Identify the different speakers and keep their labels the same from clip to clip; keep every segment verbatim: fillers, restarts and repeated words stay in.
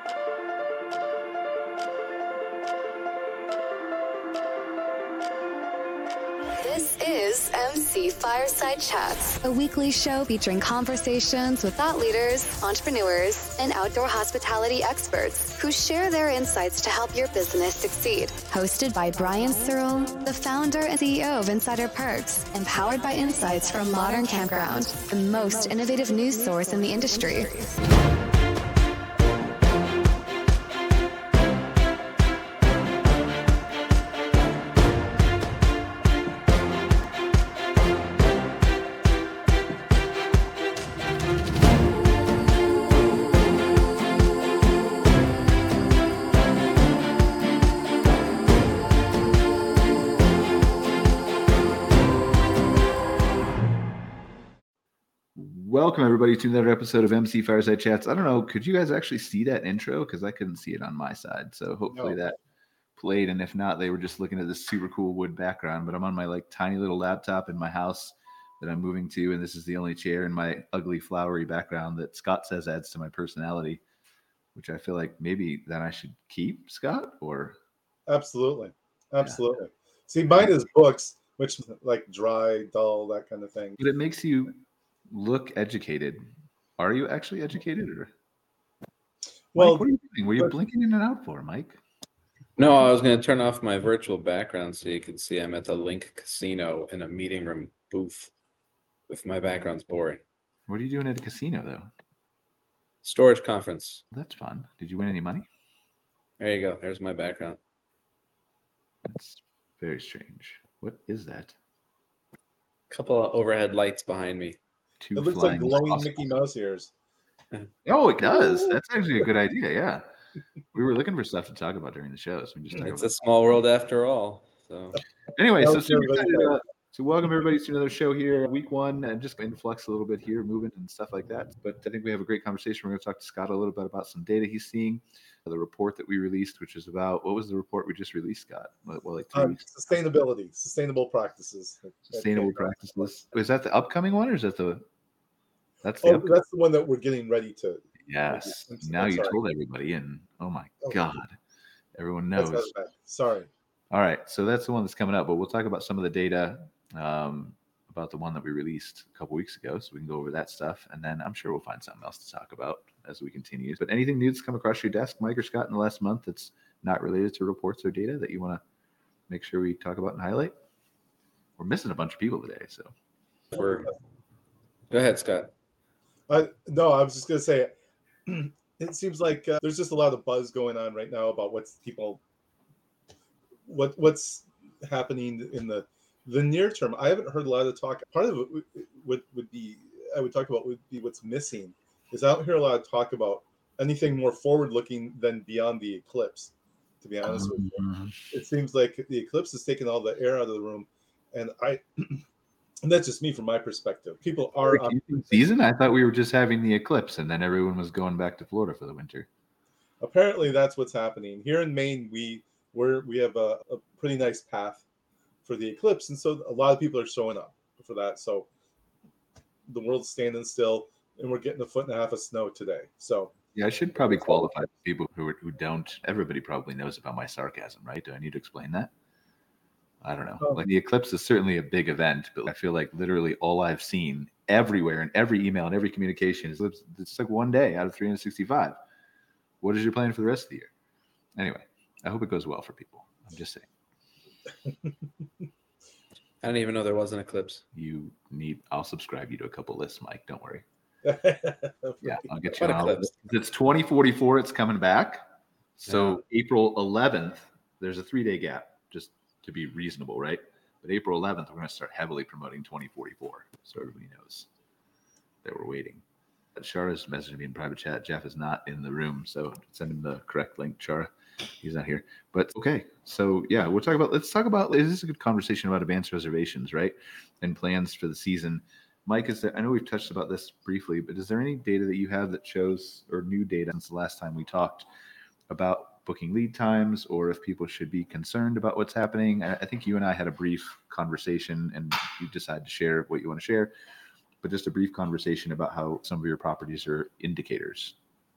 Speaker 1: This is M C Fireside Chats, a weekly show featuring conversations with thought leaders, entrepreneurs, and outdoor hospitality experts who share their insights to help your business succeed. Hosted by Brian Searle, the founder and C E O of Insider Perks, and powered by insights from Modern Campground, the most innovative news source in the industry.
Speaker 2: Welcome, everybody, to another episode of M C Fireside Chats. I don't know, could you guys actually see that intro? Because I couldn't see it on my side. So hopefully no. that played. And if not, they were just looking at this super cool wood background. But I'm on my like tiny little laptop in my house that I'm moving to. And this is the only chair in my ugly, flowery background that Scott says adds to my personality, which I feel like maybe then I should keep, Scott, or?
Speaker 3: Absolutely. Absolutely. Yeah. See, mine is books, which like dry, dull, that kind of thing.
Speaker 2: But it makes you look educated. Are you actually educated, or
Speaker 3: well
Speaker 2: Mike, what are you doing? Were you but, blinking in and out for, Mike?
Speaker 4: No, I was going to turn off my virtual background so you can see I'm at the Link Casino in a meeting room booth with my background's boring.
Speaker 2: What are you doing at a casino, though?
Speaker 4: Storage conference.
Speaker 2: That's fun. Did you win any money?
Speaker 4: There you go. There's my background.
Speaker 2: That's very strange. What is that?
Speaker 4: A couple of overhead lights behind me.
Speaker 3: Two it looks like glowing awesome. Mickey Mouse ears.
Speaker 2: Oh, it does. That's actually a good idea. Yeah, we were looking for stuff to talk about during the show, so we just
Speaker 4: it's a small world after all. So
Speaker 2: anyway, so super excited uh, to welcome everybody to another show here, week one, and just influx a little bit here, moving and stuff like that. But I think we have a great conversation. We're going to talk to Scott a little bit about some data he's seeing, the report that we released, which is about what was the report we just released, Scott? Well, like three
Speaker 3: um,
Speaker 2: weeks
Speaker 3: sustainability, sustainable practices.
Speaker 2: Sustainable practices. Is that the upcoming one, or is that the?
Speaker 3: That's the, oh, that's the one that we're getting ready to.
Speaker 2: Yes. I'm, now I'm you sorry. told everybody, and oh my oh, God, everyone knows.
Speaker 3: Sorry.
Speaker 2: All right, so that's the one that's coming up, but we'll talk about some of the data um, about the one that we released a couple weeks ago, so we can go over that stuff, and then I'm sure we'll find something else to talk about as we continue. But anything new that's come across your desk, Mike or Scott, in the last month that's not related to reports or data that you want to make sure we talk about and highlight? We're missing a bunch of people today, so.
Speaker 4: We're... Go ahead, Scott.
Speaker 3: Uh, no, I was just going to say, it seems like uh, there's just a lot of buzz going on right now about what's people, what what's happening in the the near term. I haven't heard a lot of talk. Part of it would, would, would be, I would talk about would be what's missing, is I don't hear a lot of talk about anything more forward-looking than beyond the eclipse, to be honest mm-hmm. with you. It seems like the eclipse has taken all the air out of the room, and I... And that's just me from my perspective. People are
Speaker 2: um, season. I thought we were just having the eclipse, and then everyone was going back to Florida for the winter.
Speaker 3: Apparently, that's what's happening here in Maine. We we're, we have a, a pretty nice path for the eclipse, and so a lot of people are showing up for that. So the world's standing still, and we're getting a foot and a half of snow today. So
Speaker 2: yeah, I should probably qualify people who who don't. Everybody probably knows about my sarcasm, right? Do I need to explain that? I don't know. Like the eclipse is certainly a big event, but I feel like literally all I've seen everywhere in every email and every communication is it's like one day out of three hundred sixty-five. What is your plan for the rest of the year? Anyway, I hope it goes well for people. I'm just saying.
Speaker 4: I didn't even know there was an eclipse.
Speaker 2: You need, I'll subscribe you to a couple lists, Mike. Don't worry. Yeah, I'll get you
Speaker 4: what
Speaker 2: on all this. It's twenty forty-four. It's coming back. So yeah. April eleventh, there's a three-day gap. Just to be reasonable, right? But April eleventh, we're going to start heavily promoting twenty forty-four, so everybody knows that we're waiting. Shara's messaging me in private chat. Jeff is not in the room, so send him the correct link, Shara. He's not here. But okay, so yeah, we'll talk about, let's talk about, this is a good conversation about advanced reservations, right? And plans for the season. Mike, is there, I know we've touched about this briefly, but is there any data that you have that shows, or new data since the last time we talked, about booking lead times, or if people should be concerned about what's happening? I think you and I had a brief conversation, and you decided to share what you want to share, but just a brief conversation about how some of your properties are indicators.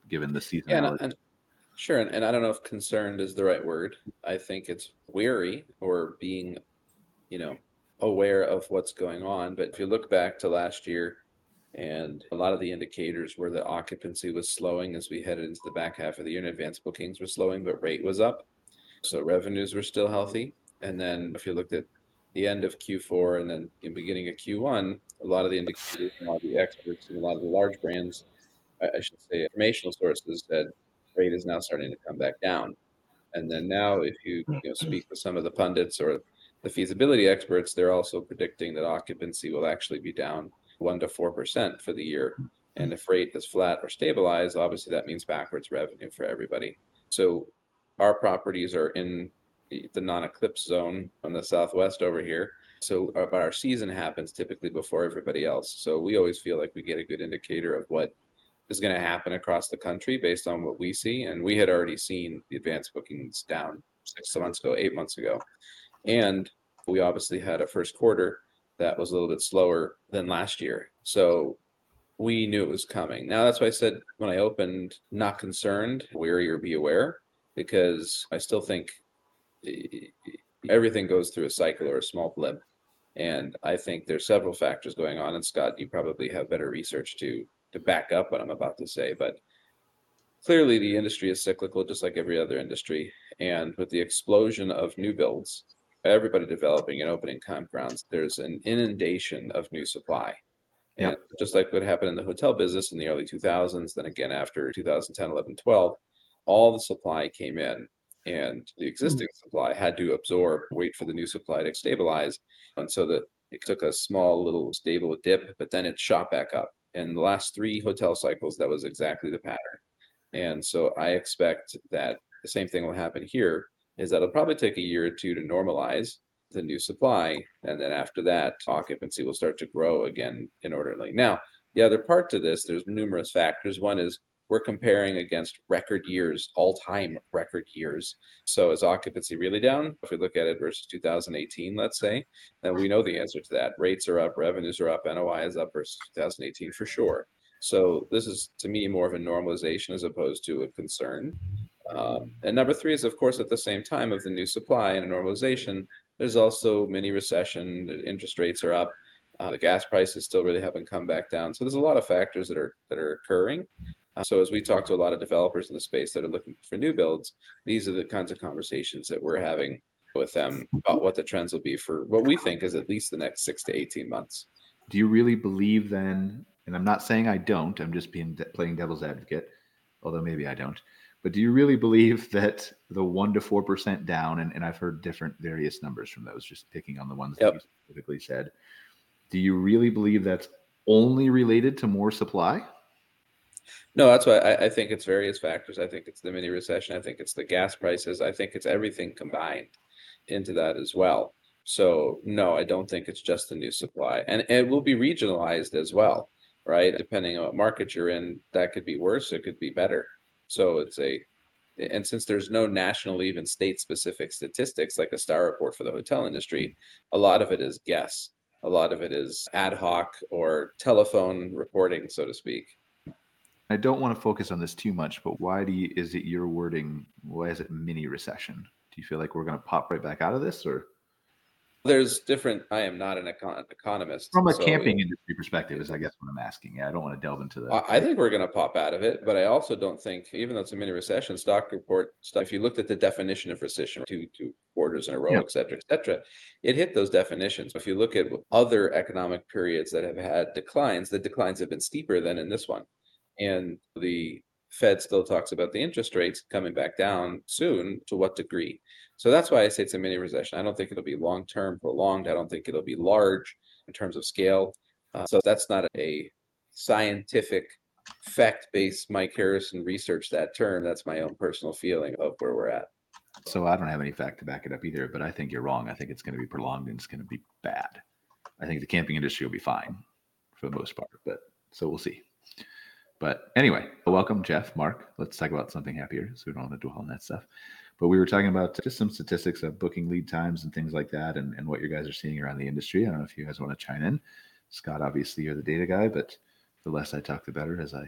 Speaker 2: given the
Speaker 4: Yeah, and,
Speaker 2: seasonality.
Speaker 4: and sure, and, and I don't know if concerned is the right word. I think it's wary or being, you know, aware of what's going on. But if you look back to last year, and a lot of the indicators were that occupancy was slowing as we headed into the back half of the year, and advanced bookings were slowing, but rate was up. So revenues were still healthy. And then if you looked at the end of Q four and then in beginning of Q one, a lot of the indicators, a lot of the experts, and a lot of the large brands, I, I should say, informational sources said rate is now starting to come back down. And then now, if you, you know, speak with some of the pundits or the feasibility experts, they're also predicting that occupancy will actually be down one to four percent for the year. And if rate is flat or stabilized, obviously that means backwards revenue for everybody. So our properties are in the the non-eclipse zone on the southwest over here. So our, but our season happens typically before everybody else. So we always feel like we get a good indicator of what is going to happen across the country based on what we see. And we had already seen the advanced bookings down six months ago, eight months ago. And we obviously had a first quarter that was a little bit slower than last year. So we knew it was coming. Now, that's why I said when I opened, not concerned, wary or be aware, because I still think everything goes through a cycle or a small blip. And I think there's several factors going on. And Scott, you probably have better research to to back up what I'm about to say. But clearly the industry is cyclical, just like every other industry. And with the explosion of new builds, everybody developing and opening campgrounds, there's an inundation of new supply. And
Speaker 2: Yep.
Speaker 4: just like what happened in the hotel business in the early two thousands, then again after two thousand ten, eleven, twelve, all the supply came in and the existing supply had to absorb, wait for the new supply to stabilize. And so that it took a small little stable dip, but then it shot back up. In the last three hotel cycles, that was exactly the pattern. And so I expect that the same thing will happen here, is that it'll probably take a year or two to normalize the new supply. And then after that, occupancy will start to grow again inordinately. Now, the other part to this, there's numerous factors. One is we're comparing against record years, all-time record years. So is occupancy really down? If we look at it versus two thousand eighteen, let's say, then we know the answer to that. Rates are up, revenues are up, N O I is up versus two thousand eighteen for sure. So this is, to me, more of a normalization as opposed to a concern. Um, and number three is, of course, at the same time of the new supply and a normalization, there's also mini recession, the interest rates are up, uh, the gas prices still really haven't come back down. So there's a lot of factors that are that are occurring. Uh, so as we talk to a lot of developers in the space that are looking for new builds, these are the kinds of conversations that we're having with them about what the trends will be for what we think is at least the next six to eighteen months.
Speaker 2: Do you really believe then, and I'm not saying I don't, I'm just being playing devil's advocate, although maybe I don't, but do you really believe that the one to four percent down, and, and I've heard different various numbers from those, just picking on the ones
Speaker 4: Yep.
Speaker 2: that you specifically said, do you really believe that's only related to more supply?
Speaker 4: No, that's why I, I think it's various factors. I think it's the mini recession. I think it's the gas prices. I think it's everything combined into that as well. So no, I don't think it's just the new supply, and, and it will be regionalized as well, right? Depending on what market you're in, that could be worse, it could be better. So it's a, and since there's no national, even state specific statistics like a Star Report for the hotel industry, a lot of it is guess. A lot of it is ad hoc or telephone reporting, so to speak.
Speaker 2: I don't want to focus on this too much, but why do you, is it your wording? Why is it mini recession? Do you feel like we're going to pop right back out of this, or
Speaker 4: There's different. I am not an econ- economist.
Speaker 2: from a
Speaker 4: so,
Speaker 2: camping industry perspective? Is I guess what I'm asking. Yeah, I don't want to delve into the.
Speaker 4: I I think we're going to pop out of it, but I also don't think, even though it's a mini recession, stock report stuff. If you looked at the definition of recession, two two quarters in a row,
Speaker 2: Yeah.
Speaker 4: et cetera, et cetera, it hit those definitions. If you look at other economic periods that have had declines, the declines have been steeper than in this one. And the Fed still talks about the interest rates coming back down soon. To what degree? So that's why I say it's a mini recession. I don't think it'll be long term, prolonged. I don't think it'll be large in terms of scale. Uh, so that's not a scientific, fact-based Mike Harrison research that term. That's my own personal feeling of where we're at.
Speaker 2: So I don't have any fact to back it up either, but I think you're wrong. I think it's going to be prolonged and it's going to be bad. I think the camping industry will be fine for the most part, but so we'll see. But anyway, welcome, Jeff, Mark. Let's talk about something happier so we don't want to dwell on that stuff. But we were talking about just some statistics of booking lead times and things like that, and, and what you guys are seeing around the industry. I don't know if you guys want to chime in. Scott, obviously, you're the data guy, but the less I talk, the better, as I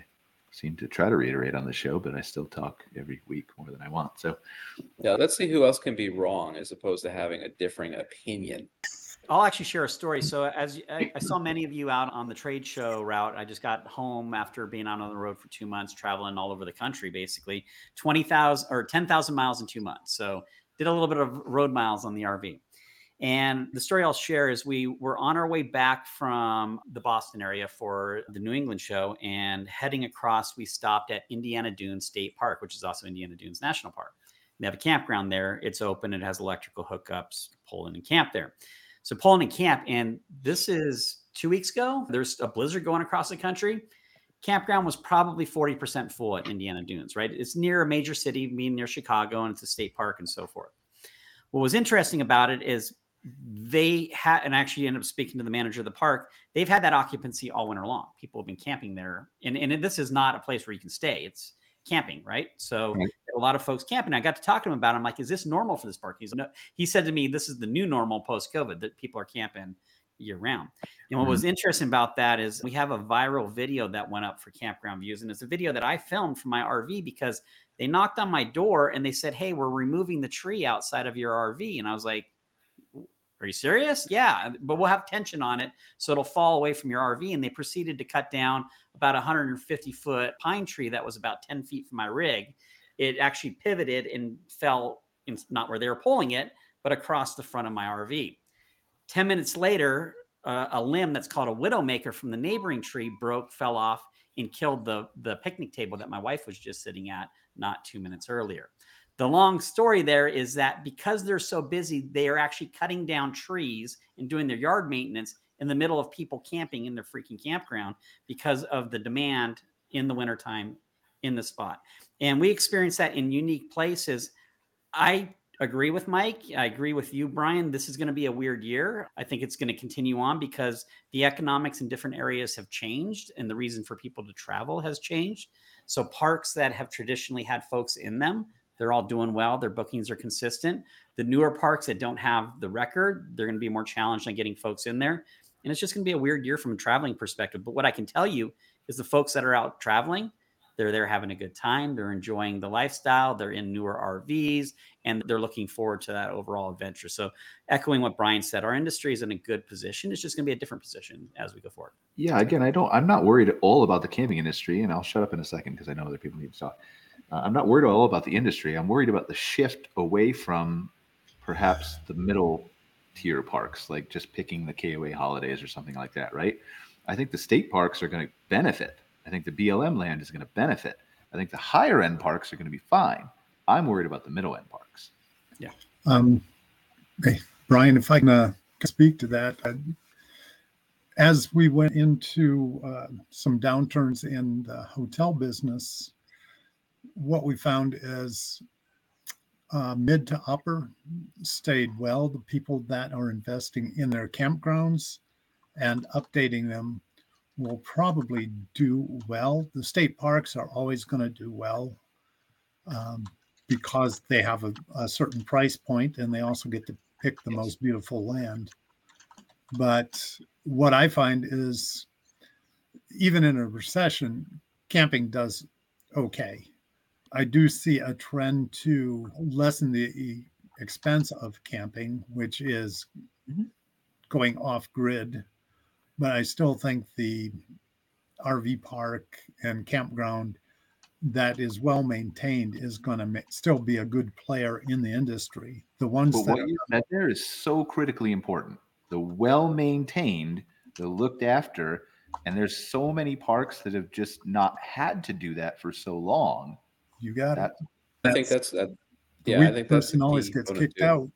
Speaker 2: seem to try to reiterate on the show, but I still talk every week more than I want. So
Speaker 4: Yeah, let's see who else can be wrong as opposed to having a differing opinion.
Speaker 5: I'll actually share a story. So as I, I saw many of you out on the trade show route, I just got home after being out on the road for two months, traveling all over the country, basically twenty thousand or ten thousand miles in two months. So did a little bit of road miles on the R V. And the story I'll share is we were on our way back from the Boston area for the New England show, and heading across, we stopped at Indiana Dunes State Park, which is also Indiana Dunes National Park. They have a campground there. It's open. It has electrical hookups, pull in and camp there. So pull in and camp. And this is two weeks ago. There's a blizzard going across the country. Campground was probably forty percent full at Indiana Dunes, right? It's near a major city, being near Chicago, and it's a state park and so forth. What was interesting about it is they had, and actually ended up speaking to the manager of the park, they've had that occupancy all winter long. People have been camping there. And, and this is not a place where you can stay. It's camping, right? So right. A lot of folks camping. I got to talk to him about it. I'm like, is this normal for this park? He's no, he said to me, this is the new normal post-COVID, that people are camping year round. And what mm-hmm. was interesting about that is we have a viral video that went up for Campground Views. And it's a video that I filmed from my R V because they knocked on my door and they said, hey, we're removing the tree outside of your R V. And I was like, are you serious? Yeah, but we'll have tension on it, so it'll fall away from your R V. And they proceeded to cut down about a one hundred fifty foot pine tree that was about ten feet from my rig. It actually pivoted and fell in, not where they were pulling it, but across the front of my R V. ten minutes later, uh, a limb that's called a widowmaker from the neighboring tree broke, fell off, and killed the, the picnic table that my wife was just sitting at not two minutes earlier. The long story there is that because they're so busy, they are actually cutting down trees and doing their yard maintenance in the middle of people camping in their freaking campground because of the demand in the wintertime in the spot. And we experience that in unique places. I agree with Mike. I agree with you, Brian. This is going to be a weird year. I think it's going to continue on because the economics in different areas have changed and the reason for people to travel has changed. So parks that have traditionally had folks in them, they're all doing well. Their bookings are consistent. The newer parks that don't have the record, they're going to be more challenged on getting folks in there. And it's just going to be a weird year from a traveling perspective. But what I can tell you is the folks that are out traveling, they're there having a good time. They're enjoying the lifestyle. They're in newer R Vs, and they're looking forward to that overall adventure. So echoing what Brian said, our industry is in a good position. It's just going to be a different position as we go forward.
Speaker 2: Yeah, again, I don't, I'm not worried at all about the camping industry, and I'll shut up in a second because I know other people need to talk. Uh, I'm not worried at all about the industry. I'm worried about the shift away from perhaps the middle tier parks, like just picking the K O A holidays or something like that, right? I think the state parks are going to benefit. I think the B L M land is going to benefit. I think the higher end parks are going to be fine. I'm worried about the middle end parks.
Speaker 5: Yeah.
Speaker 6: Um, hey, Brian, if I can uh, speak to that. Uh, as we went into uh, some downturns in the hotel business, what we found is uh, mid to upper stayed well. The people that are investing in their campgrounds and updating them will probably do well. The state parks are always going to do well um, because they have a, a certain price point and they also get to pick the most beautiful land. But what I find is even in a recession, camping does okay. I do see a trend to lessen the expense of camping, which is going off grid. But I still think the R V park and campground that is well maintained is going to ma- still be a good player in the industry. The ones
Speaker 2: but
Speaker 6: that
Speaker 2: what you said there is so critically important. The well maintained, the looked after, and there's so many parks that have just not had to do that for so long.
Speaker 6: You got
Speaker 2: that,
Speaker 6: it.
Speaker 4: I think that's that. Yeah, I think that's
Speaker 6: person always gets kicked too. out.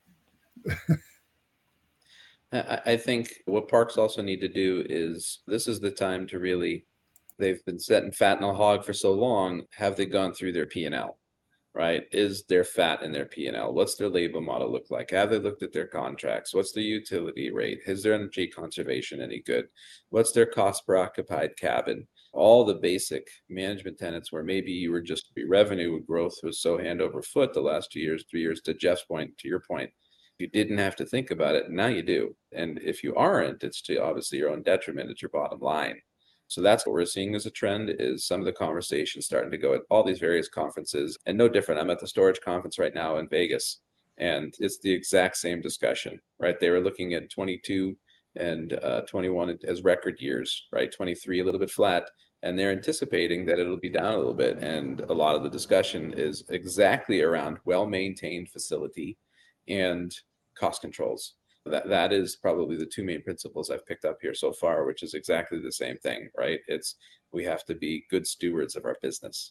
Speaker 4: I, I think what parks also need to do is this is the time to really. They've been setting fat in a hog for so long. Have they gone through their P and L? Right? Is there fat in their P and L? What's their labor model look like? Have they looked at their contracts? What's the utility rate? Is their energy conservation any good? What's their cost per occupied cabin? All the basic management tenets where maybe you were just revenue growth was so hand over foot the last two years, three years, to Jeff's point, to your point, you didn't have to think about it. Now you do. And if you aren't, it's to obviously your own detriment. It's your bottom line. So that's what we're seeing as a trend, is some of the conversations starting to go at all these various conferences. And no different. I'm at the storage conference right now in Vegas, and it's the exact same discussion, right? They were looking at twenty-two and uh, twenty-one as record years, right? twenty-three a little bit flat, and they're anticipating that it'll be down a little bit. And a lot of the discussion is exactly around well-maintained facility and cost controls. That that is probably the two main principles I've picked up here so far, which is exactly the same thing, right? It's we have to be good stewards of our business.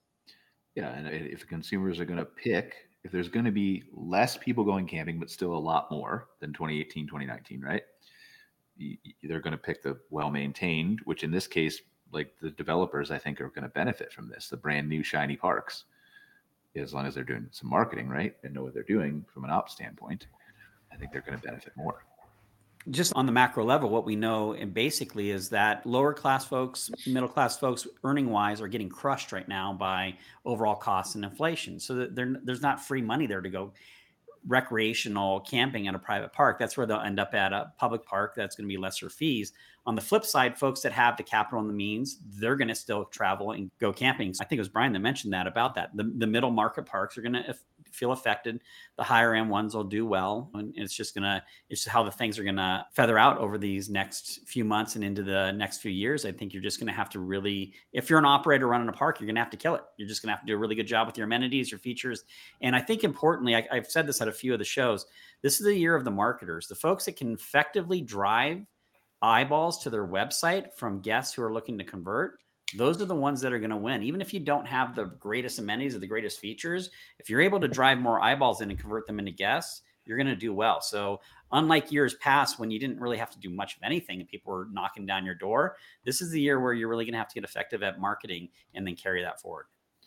Speaker 2: Yeah, and if consumers are going to pick, if there's going to be less people going camping, but still a lot more than twenty eighteen, twenty nineteen, right? They're going to pick the well-maintained, which in this case, like the developers, I think are going to benefit from this, the brand new shiny parks, as long as they're doing some marketing, right? And know what they're doing from an ops standpoint. I think they're going to benefit more.
Speaker 5: Just on the macro level, what we know and basically is that lower class folks, middle class folks, earning wise, are getting crushed right now by overall costs and inflation. So that there, there's not free money there to go recreational camping at a private park. That's where they'll end up at a public park. That's going to be lesser fees. On the flip side, folks that have the capital and the means, they're going to still travel and go camping. So I think it was Brian that mentioned that about that. The, the middle market parks are going to feel affected. The higher end ones will do well. And it's just going to, it's just how the things are going to feather out over these next few months and into the next few years. I think you're just going to have to really, if you're an operator running a park, you're going to have to kill it. You're just going to have to do a really good job with your amenities, your features. And I think importantly, I, I've said this at a few of the shows, this is the year of the marketers, the folks that can effectively drive eyeballs to their website from guests who are looking to convert. Those are the ones that are going to win. Even if you don't have the greatest amenities or the greatest features, if you're able to drive more eyeballs in and convert them into guests, you're going to do well. So unlike years past when you didn't really have to do much of anything and people were knocking down your door, this is the year where you're really going to have to get effective at marketing and then carry that forward.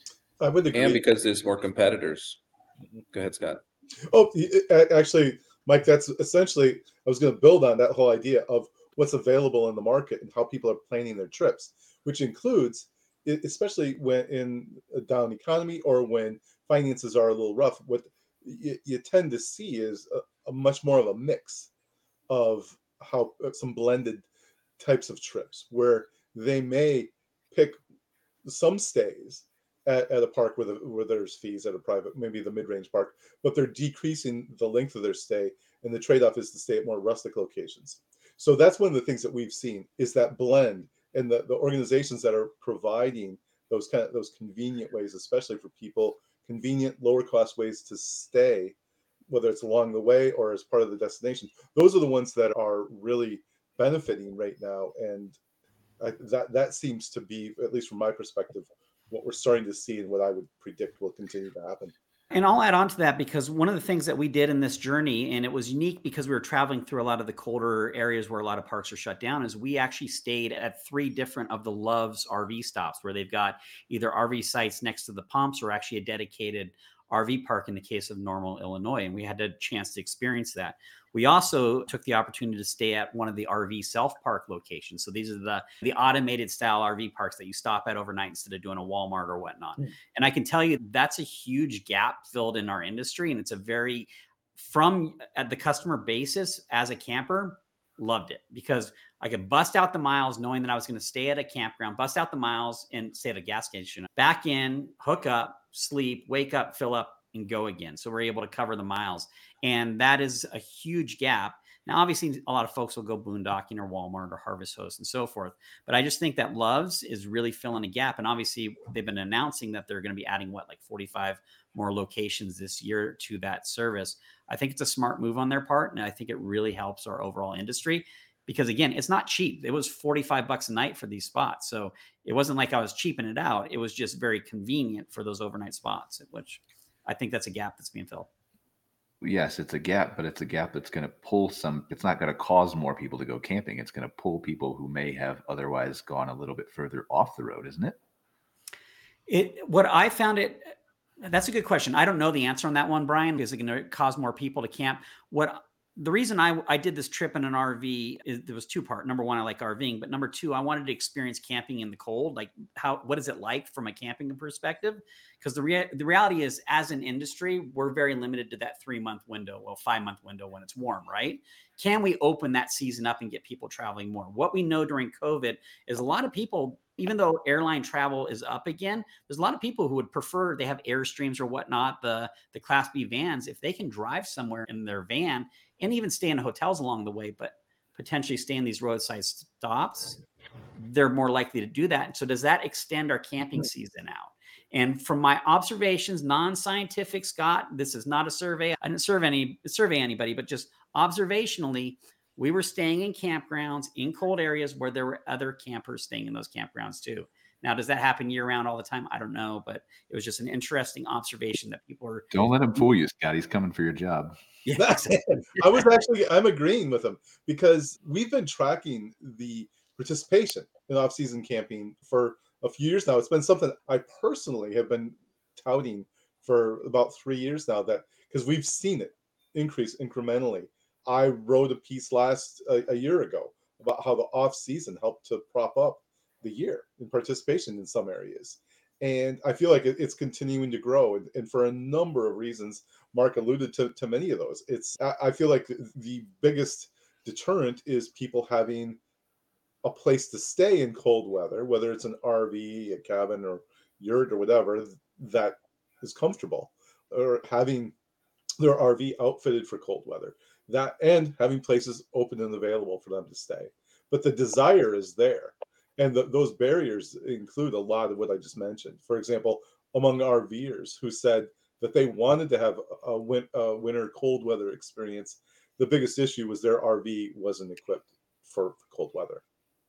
Speaker 3: I would agree.
Speaker 4: And because there's more competitors. Go ahead, Scott.
Speaker 3: Oh, actually, Mike, that's essentially, I was going to build on that whole idea of what's available in the market and how people are planning their trips, which includes, especially when in a down economy or when finances are a little rough, what you, you tend to see is a, a much more of a mix of how some blended types of trips where they may pick some stays at, at a park where, the, where there's fees at a private, maybe the mid-range park, but they're decreasing the length of their stay, and the trade-off is to stay at more rustic locations. So that's one of the things that we've seen is that blend, and the, the organizations that are providing those kind of those convenient ways, especially for people, convenient, lower cost ways to stay, whether it's along the way or as part of the destination. Those are the ones that are really benefiting right now. And I, that that seems to be, at least from my perspective, what we're starting to see and what I would predict will continue to happen.
Speaker 5: And I'll add on to that because one of the things that we did in this journey, and it was unique because we were traveling through a lot of the colder areas where a lot of parks are shut down, is we actually stayed at three different of the Love's R V stops where they've got either R V sites next to the pumps or actually a dedicated R V park in the case of Normal, Illinois. And we had a chance to experience that. We also took the opportunity to stay at one of the R V self-park locations. So these are the, the automated style R V parks that you stop at overnight instead of doing a Walmart or whatnot. Mm. And I can tell you that's a huge gap filled in our industry. And it's a very, from at the customer basis as a camper, loved it because I could bust out the miles knowing that I was going to stay at a campground, bust out the miles and stay at a gas station, back in, hook up, sleep, wake up, fill up, and go again. So we're able to cover the miles. And that is a huge gap. Now, obviously, a lot of folks will go boondocking or Walmart or Harvest Host and so forth. But I just think that Love's is really filling a gap. And obviously, they've been announcing that they're going to be adding, what, like forty-five more locations this year to that service. I think it's a smart move on their part. And I think it really helps our overall industry. Because again, it's not cheap. It was forty-five bucks a night for these spots. So it wasn't like I was cheaping it out. It was just very convenient for those overnight spots, which I think that's a gap that's being filled.
Speaker 2: Yes, it's a gap, but it's a gap that's going to pull some, it's not going to cause more people to go camping. It's going to pull people who may have otherwise gone a little bit further off the road, isn't it?
Speaker 5: It, what I found it, that's a good question. I don't know the answer on that one, Brian. Is it going to cause more people to camp? What the reason I, I did this trip in an R V is there was two part. Number one, I like RVing, but number two, I wanted to experience camping in the cold. Like how, what is it like from a camping perspective? Because the rea- the reality is, as an industry, we're very limited to that three month window, well, five month window when it's warm, right? Can we open that season up and get people traveling more? What we know during COVID is a lot of people, even though airline travel is up again, there's a lot of people who would prefer, they have Airstreams or whatnot, the, the Class B vans, if they can drive somewhere in their van and even stay in hotels along the way, but potentially stay in these roadside stops, they're more likely to do that. So does that extend our camping season out? And from my observations, non-scientific, Scott, this is not a survey. I didn't survey any survey anybody, but just observationally, we were staying in campgrounds in cold areas where there were other campers staying in those campgrounds too. Now, does that happen year round all the time? I don't know, but it was just an interesting observation that people are.
Speaker 2: Don't let him fool you, Scott. He's coming for your job.
Speaker 5: Yeah,
Speaker 3: I was actually, I'm agreeing with him because we've been tracking the participation in off-season camping for a few years now. It's been something I personally have been touting for about three years now, that because we've seen it increase incrementally. I wrote a piece last a, a year ago about how the off-season helped to prop up the year in participation in some areas. And I feel like it, it's continuing to grow. And, and for a number of reasons, Mark alluded to, to many of those. It's I, I feel like the biggest deterrent is people having a place to stay in cold weather, whether it's an R V, a cabin, or yurt, or whatever, that is comfortable, or having their R V outfitted for cold weather, that and having places open and available for them to stay. But the desire is there. And the, those barriers include a lot of what I just mentioned. For example, among RVers who said that they wanted to have a, win, a winter cold weather experience, the biggest issue was their R V wasn't equipped for, for cold weather.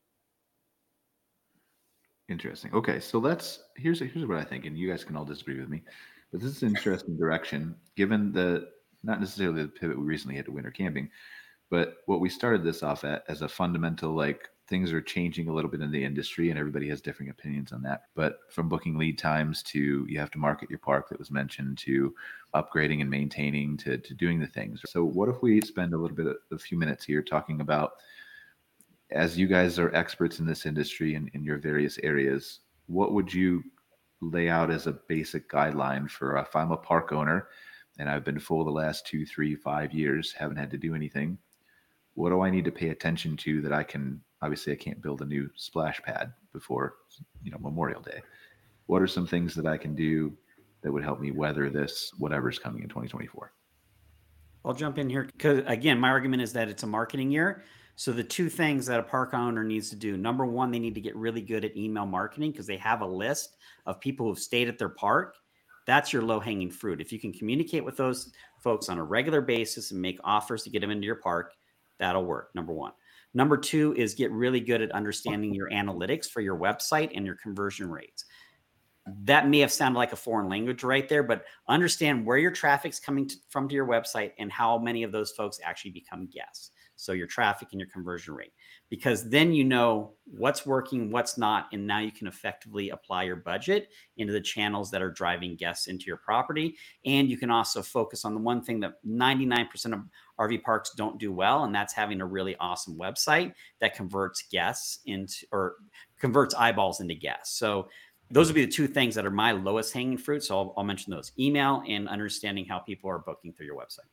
Speaker 2: Interesting. Okay, so let's here's here's what I think, and you guys can all disagree with me, but this is an interesting direction, given the not necessarily the pivot we recently had to winter camping, but what we started this off at as a fundamental, like, things are changing a little bit in the industry and everybody has different opinions on that. But from booking lead times to you have to market your park that was mentioned, to upgrading and maintaining, to, to doing the things. So what if we spend a little bit of a few minutes here talking about, as you guys are experts in this industry and in your various areas, what would you lay out as a basic guideline for if I'm a park owner and I've been full the last two, three, five years, haven't had to do anything? What do I need to pay attention to that I can, obviously I can't build a new splash pad before, you know, Memorial Day. What are some things that I can do that would help me weather this, whatever's coming in twenty twenty-four?
Speaker 5: I'll jump in here because, again, my argument is that it's a marketing year. So the two things that a park owner needs to do, number one, they need to get really good at email marketing because they have a list of people who've stayed at their park. That's your low-hanging fruit. If you can communicate with those folks on a regular basis and make offers to get them into your park, that'll work, number one. Number two is get really good at understanding your analytics for your website and your conversion rates. That may have sounded like a foreign language right there, but understand where your traffic's coming to, from to your website and how many of those folks actually become guests. So your traffic and your conversion rate, because then you know what's working, what's not, and now you can effectively apply your budget into the channels that are driving guests into your property. And you can also focus on the one thing that ninety-nine percent of R V parks don't do well, and that's having a really awesome website that converts guests into, or converts eyeballs into guests. So those would be the two things that are my lowest hanging fruit. So I'll, I'll mention those: email and understanding how people are booking through your website.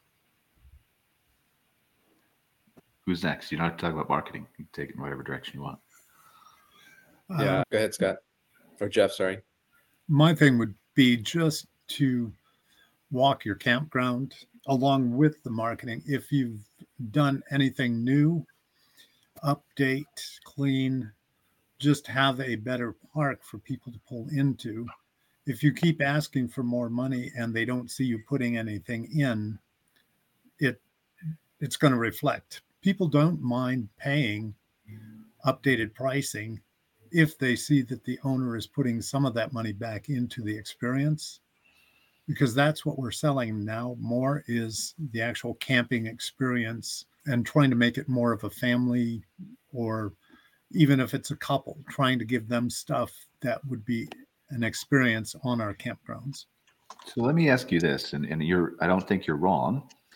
Speaker 2: Who's next? You don't have to talk about marketing. You can take it in whatever direction you want.
Speaker 4: Yeah,
Speaker 6: Uh,
Speaker 4: go ahead, Scott. Or Jeff, sorry.
Speaker 6: my thing would be just to walk your campground along with the marketing. If you've done anything new, update, clean, just have a better park for people to pull into. If you keep asking for more money and they don't see you putting anything in, it it's going to reflect. People don't mind paying updated pricing if they see that the owner is putting some of that money back into the experience, because that's what we're selling now more, is the actual camping experience, and trying to make it more of a family, or even if it's a couple, trying to give them stuff that would be an experience on our campgrounds.
Speaker 2: So let me ask you this, and, and you're I don't think you're wrong,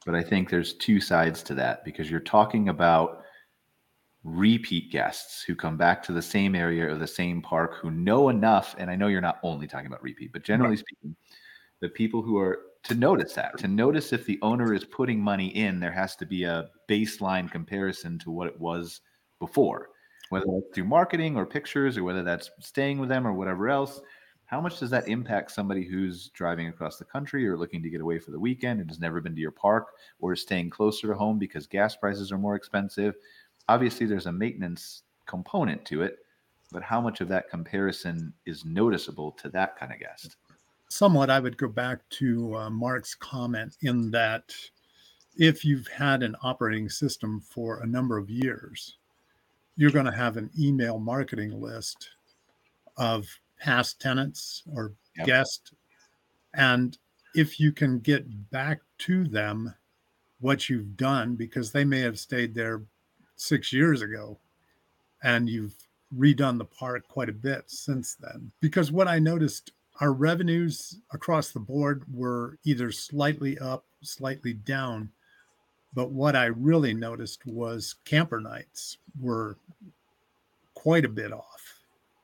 Speaker 2: but I think there's two sides to that, because you're talking about repeat guests who come back to the same area or the same park, who know enough. And I know you're not only talking about repeat, but generally right. speaking, the people who are to notice that, to notice if the owner is putting money in, there has to be a baseline comparison to what it was before, whether that's through marketing or pictures, or whether that's staying with them or whatever else. How much does that impact somebody who's driving across the country or looking to get away for the weekend and has never been to your park, or is staying closer to home because gas prices are more expensive? Obviously, there's a maintenance component to it, but how much of that comparison is noticeable to that kind of guest?
Speaker 6: Somewhat, I would go back to uh, Mark's comment in that if you've had an operating system for a number of years, you're going to have an email marketing list of past tenants or yep. guests. And if you can get back to them what you've done, because they may have stayed there six years ago and you've redone the park quite a bit since then. Because what I noticed, our revenues across the board were either slightly up, slightly down. But what I really noticed was camper nights were quite a bit off.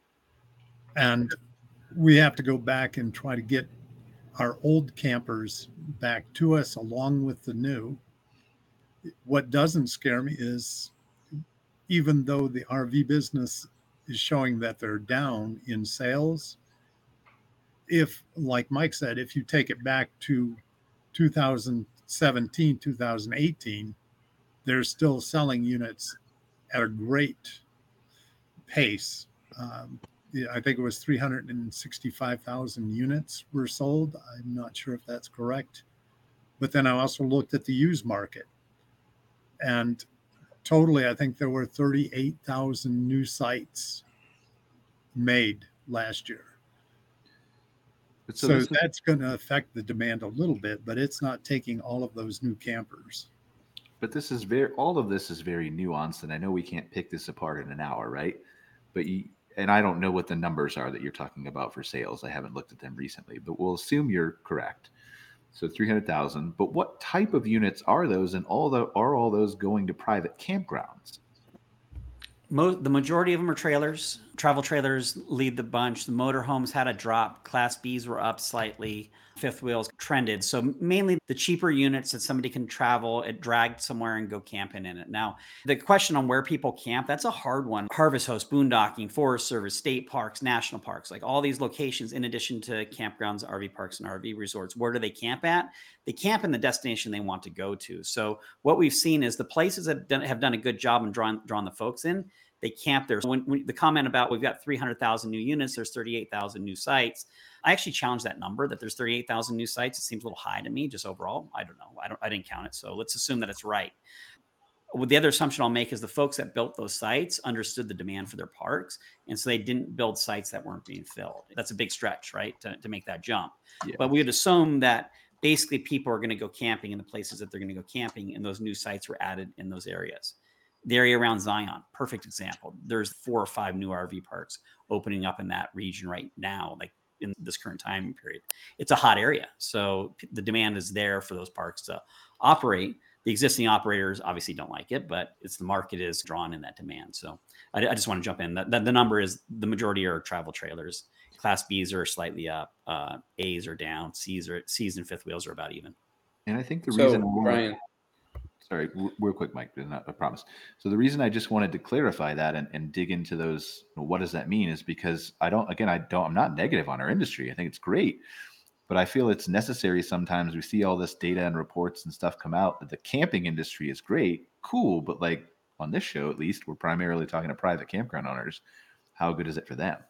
Speaker 6: And we have to go back and try to get our old campers back to us along with the new. What doesn't scare me is, even though the R V business is showing that they're down in sales, if, like Mike said, if you take it back to two thousand seventeen, two thousand eighteen, they're still selling units at a great pace. Um, yeah, I think it was three hundred sixty-five thousand units were sold. I'm not sure if that's correct. But then I also looked at the used market. And totally, I think there were thirty-eight thousand new sites made last year. So, so that's going to affect the demand a little bit, but it's not taking all of those new campers.
Speaker 2: But this is very, all of this is very nuanced, and I know we can't pick this apart in an hour, right? But you, and I don't know what the numbers are that you're talking about for sales. I haven't looked at them recently, but we'll assume you're correct. So three hundred thousand. But what type of units are those, and all the are all those going to private campgrounds?
Speaker 5: Most, the majority of them are trailers. Travel trailers lead the bunch. The motorhomes had a drop. Class Bs were up slightly. Fifth wheels trended. So mainly the cheaper units that somebody can travel, it dragged somewhere and go camping in it. Now, the question on where people camp, that's a hard one. Harvest Host, boondocking, Forest Service, state parks, national parks, like all these locations, in addition to campgrounds, R V parks, and R V resorts, where do they camp at? They camp in the destination they want to go to. So what we've seen is the places that have done a good job in drawing, drawing the folks in, they camp there. So when, when the comment about we've got three hundred thousand new units, there's thirty-eight thousand new sites. I actually challenge that number, that there's thirty-eight thousand new sites. It seems a little high to me, just overall. I don't know. I don't. I didn't count it. So let's assume that it's right. Well, the other assumption I'll make is the folks that built those sites understood the demand for their parks, and so they didn't build sites that weren't being filled. That's a big stretch, right, to, to make that jump. Yeah. But we would assume that basically people are going to go camping in the places that they're going to go camping, and those new sites were added in those areas. The area around Zion, perfect example. There's four or five new R V parks opening up in that region right now, like in this current time period. It's a hot area. So the demand is there for those parks to operate. The existing operators obviously don't like it, but it's the market is drawn in that demand. So I, I just want to jump in. The, the, the number is the majority are travel trailers. Class Bs are slightly up. Uh, A's are down. C's are C's and fifth wheels are about even.
Speaker 2: And I think the
Speaker 4: so,
Speaker 2: reason
Speaker 4: Brian,
Speaker 2: sorry, real quick, Mike, I promise. So the reason I just wanted to clarify that and, and dig into those, what does that mean, is because I don't, again, I don't, I'm not negative on our industry. I think it's great, but I feel it's necessary. Sometimes we see all this data and reports and stuff come out that the camping industry is great, cool, but like on this show, at least, we're primarily talking to private campground owners. How good is it for them?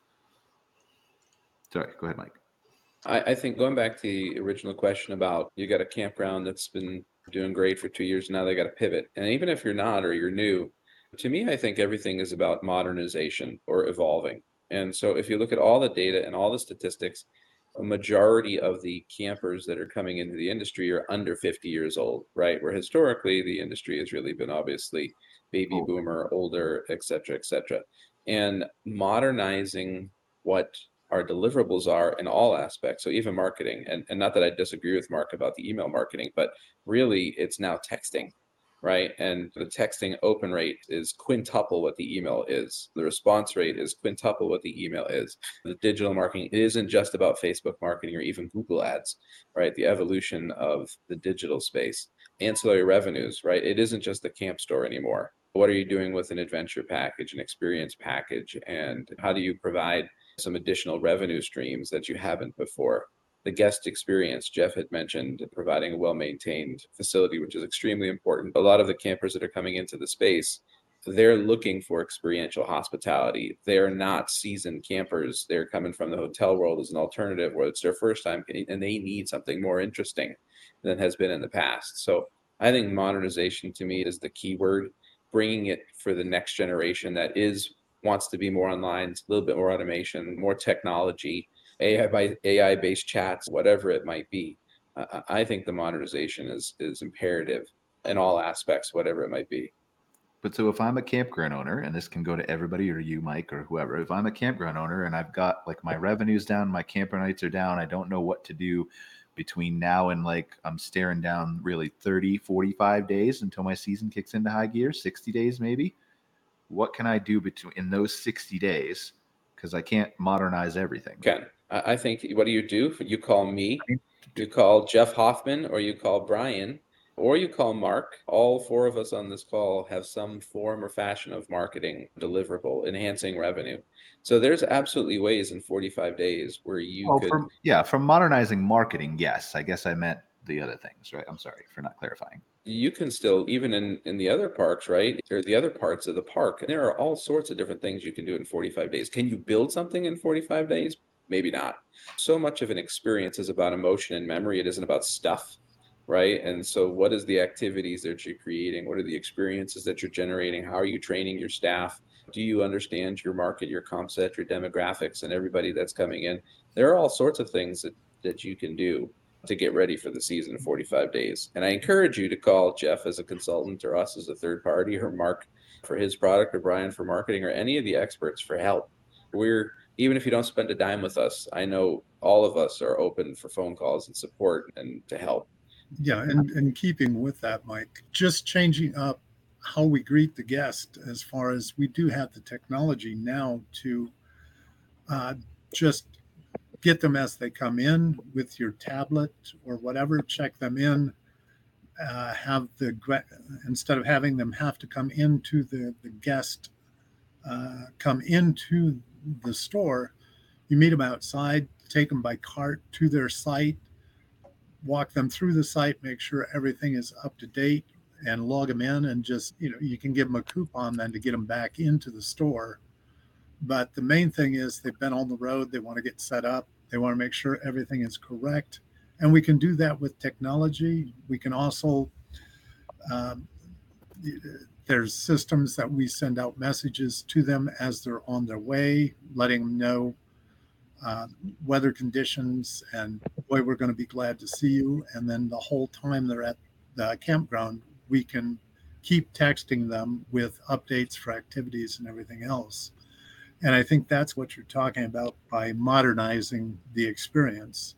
Speaker 2: Sorry, go ahead, Mike.
Speaker 4: I, I think going back to the original question about, you got a campground that's been doing great for two years. Now they got to pivot. And even if you're not, or you're new, to me, I think everything is about modernization or evolving. And so if you look at all the data and all the statistics, a majority of the campers that are coming into the industry are under fifty years old, right? Where historically the industry has really been obviously baby boomer, older, et cetera, et cetera. And modernizing what our deliverables are in all aspects. So even marketing, and, and not that I disagree with Mark about the email marketing, but really it's now texting, right? And the texting open rate is quintuple what the email is. The response rate is quintuple what the email is. The digital marketing isn't just about Facebook marketing or even Google ads, right? The evolution of the digital space. Ancillary revenues, right? It isn't just the camp store anymore. What are you doing with an adventure package, an experience package, and how do you provide some additional revenue streams that you haven't before? The guest experience, Jeff had mentioned, providing a well-maintained facility, which is extremely important. A lot of the campers that are coming into the space, they're looking for experiential hospitality. They're not seasoned campers. They're coming from the hotel world as an alternative, where it's their first time and they need something more interesting than has been in the past. So I think modernization to me is the key word, bringing it for the next generation that is wants to be more online, a little bit more automation, more technology, A I by A I based chats, whatever it might be. Uh, I think the modernization is is imperative in all aspects, whatever it might be.
Speaker 2: But so if I'm a campground owner, and this can go to everybody or you, Mike, or whoever, if I'm a campground owner and I've got like my revenues down, my camper nights are down, I don't know what to do between now and like I'm staring down really thirty, forty-five days until my season kicks into high gear, sixty days maybe. What can I do between in those sixty days? Because I can't modernize everything.
Speaker 4: Ken, I think, what do you do? You call me, you call Jeff Hoffman, or you call Brian, or you call Mark. All four of us on this call have some form or fashion of marketing deliverable, enhancing revenue. So there's absolutely ways in forty-five days where you
Speaker 2: well,
Speaker 4: could.
Speaker 2: From, yeah, from modernizing marketing, yes. I guess I meant the other things, right? I'm sorry for not clarifying.
Speaker 4: You can still, even in, in the other parks, right? Or the other parts of the park, there are all sorts of different things you can do in forty-five days. Can you build something in forty-five days? Maybe not. So much of an experience is about emotion and memory. It isn't about stuff, right? And so what is the activities that you're creating? What are the experiences that you're generating? How are you training your staff? Do you understand your market, your comp set, your demographics, and everybody that's coming in? There are all sorts of things that, that you can do to get ready for the season in forty-five days. And I encourage you to call Jeff as a consultant, or us as a third party, or Mark for his product, or Brian for marketing, or any of the experts for help. We're, even if you don't spend a dime with us, I know all of us are open for phone calls and support and to help.
Speaker 6: Yeah, and in keeping with that, Mike, just changing up how we greet the guest, as far as we do have the technology now to uh, just get them as they come in with your tablet or whatever, check them in, uh, have the, instead of having them have to come into the, the guest, uh, come into the store, you meet them outside, take them by cart to their site, walk them through the site, make sure everything is up to date, and log them in, and just, you know, you can give them a coupon then to get them back into the store. But the main thing is they've been on the road, they want to get set up, they want to make sure everything is correct. And we can do that with technology. We can also, um, there's systems that we send out messages to them as they're on their way, letting them know uh, weather conditions and, boy, we're going to be glad to see you. And then the whole time they're at the campground, we can keep texting them with updates for activities and everything else. And I think that's what you're talking about by modernizing the experience.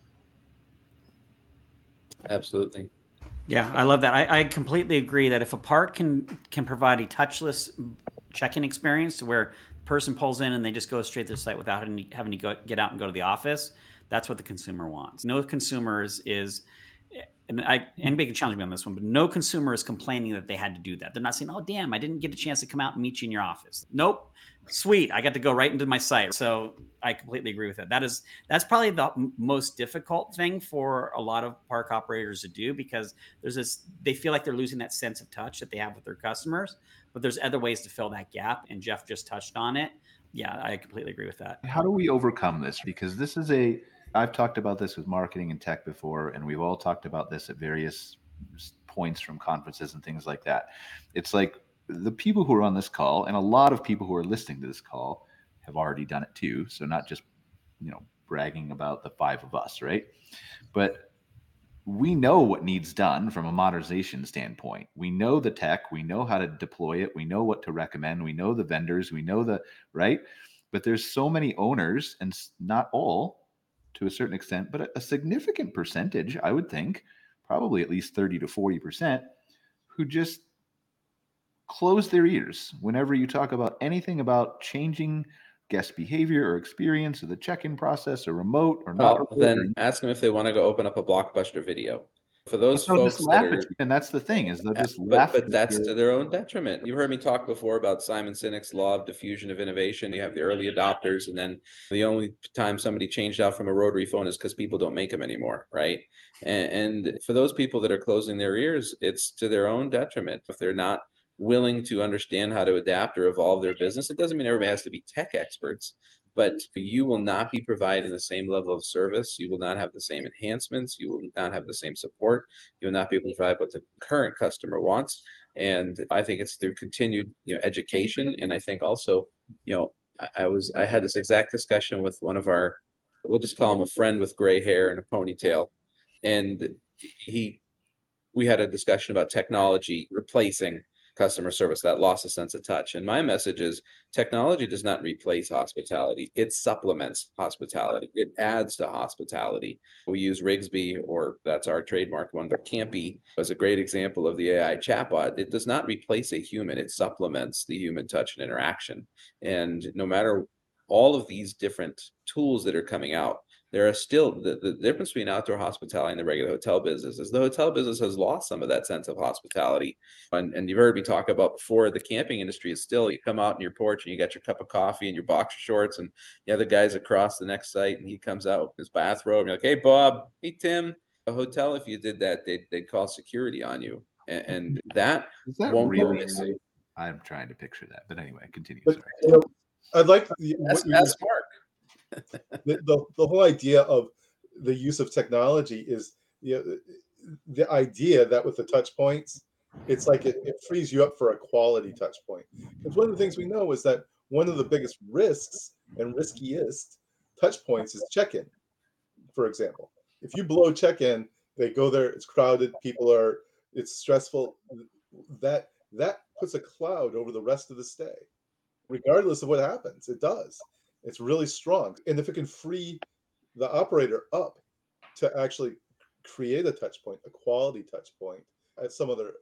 Speaker 4: Absolutely.
Speaker 5: Yeah, I love that. I, I completely agree that if a park can can provide a touchless check-in experience to where the person pulls in and they just go straight to the site without having to, having to go, get out and go to the office, that's what the consumer wants. No consumer is, is and I, anybody can challenge me on this one, but no consumer is complaining that they had to do that. They're not saying, oh, damn, I didn't get a chance to come out and meet you in your office. Nope. Sweet. I got to go right into my site. So I completely agree with that. That is, that's probably the most difficult thing for a lot of park operators to do, because there's this, they feel like they're losing that sense of touch that they have with their customers, but there's other ways to fill that gap. And Jeff just touched on it. Yeah, I completely agree with that.
Speaker 2: How do we overcome this? Because this is a, I've talked about this with marketing and tech before, and we've all talked about this at various points from conferences and things like that. It's like the people who are on this call, and a lot of people who are listening to this call, have already done it too. So not just, you know, bragging about the five of us, right? But we know what needs done from a modernization standpoint. We know the tech, we know how to deploy it, we know what to recommend, we know the vendors, we know the, right? But there's so many owners, and not all to a certain extent, but a significant percentage, I would think, probably at least thirty to forty percent, who just close their ears whenever you talk about anything about changing guest behavior or experience or the check-in process or remote or not.
Speaker 4: Well, then ask them if they want to go open up a Blockbuster Video. For those
Speaker 2: They'll
Speaker 4: folks
Speaker 2: just laugh
Speaker 4: that
Speaker 2: at
Speaker 4: are,
Speaker 2: you, and that's the thing is they'll just
Speaker 4: but,
Speaker 2: laugh.
Speaker 4: but
Speaker 2: at
Speaker 4: that's
Speaker 2: your-
Speaker 4: to their own detriment. You've heard me talk before about Simon Sinek's law of diffusion of innovation. You have the early adopters, and then the only time somebody changed out from a rotary phone is because people don't make them anymore, right? And, and for those people that are closing their ears, it's to their own detriment. If they're not willing to understand how to adapt or evolve their business, it doesn't mean everybody has to be tech experts, but you will not be providing the same level of service. You will not have the same enhancements. You will not have the same support. You will not be able to provide what the current customer wants. And I think it's through continued, you know, education. And I think also, you know, I, I was, I had this exact discussion with one of our, we'll just call him a friend with gray hair and a ponytail. And he, we had a discussion about technology replacing customer service, that loss of sense of touch. And my message is technology does not replace hospitality. It supplements hospitality. It adds to hospitality. We use Rigsby, or that's our trademark one, but Campy was a great example of the A I chatbot. It does not replace a human. It supplements the human touch and interaction. And no matter all of these different tools that are coming out, there are still the, the difference between outdoor hospitality and the regular hotel business is the hotel business has lost some of that sense of hospitality. And, and you've heard me talk about before, the camping industry is still, you come out on your porch and you got your cup of coffee and your boxer shorts, and the other guy's across the next site and he comes out with his bathrobe and you're like, hey, Bob, hey, Tim. A hotel, if you did that, they'd, they'd call security on you. And, and that,
Speaker 2: Is that
Speaker 4: won't go
Speaker 2: really?
Speaker 4: missing.
Speaker 2: I'm trying to picture that, but anyway, continue.
Speaker 3: But
Speaker 2: Sorry.
Speaker 3: you know, I'd like the, what
Speaker 4: That's,
Speaker 3: you
Speaker 4: that's smart.
Speaker 3: the, the, the whole idea of the use of technology is, you know, the idea that with the touch points, it's like it, it frees you up for a quality touch point. Because one of the things we know is that one of the biggest risks and riskiest touch points is check-in, for example. If you blow check-in, they go there, it's crowded, people are, it's stressful. That that puts a cloud over the rest of the stay. Regardless of what happens, it does. It's really strong. And if it can free the operator up to actually create a touch point, a quality touch point at some other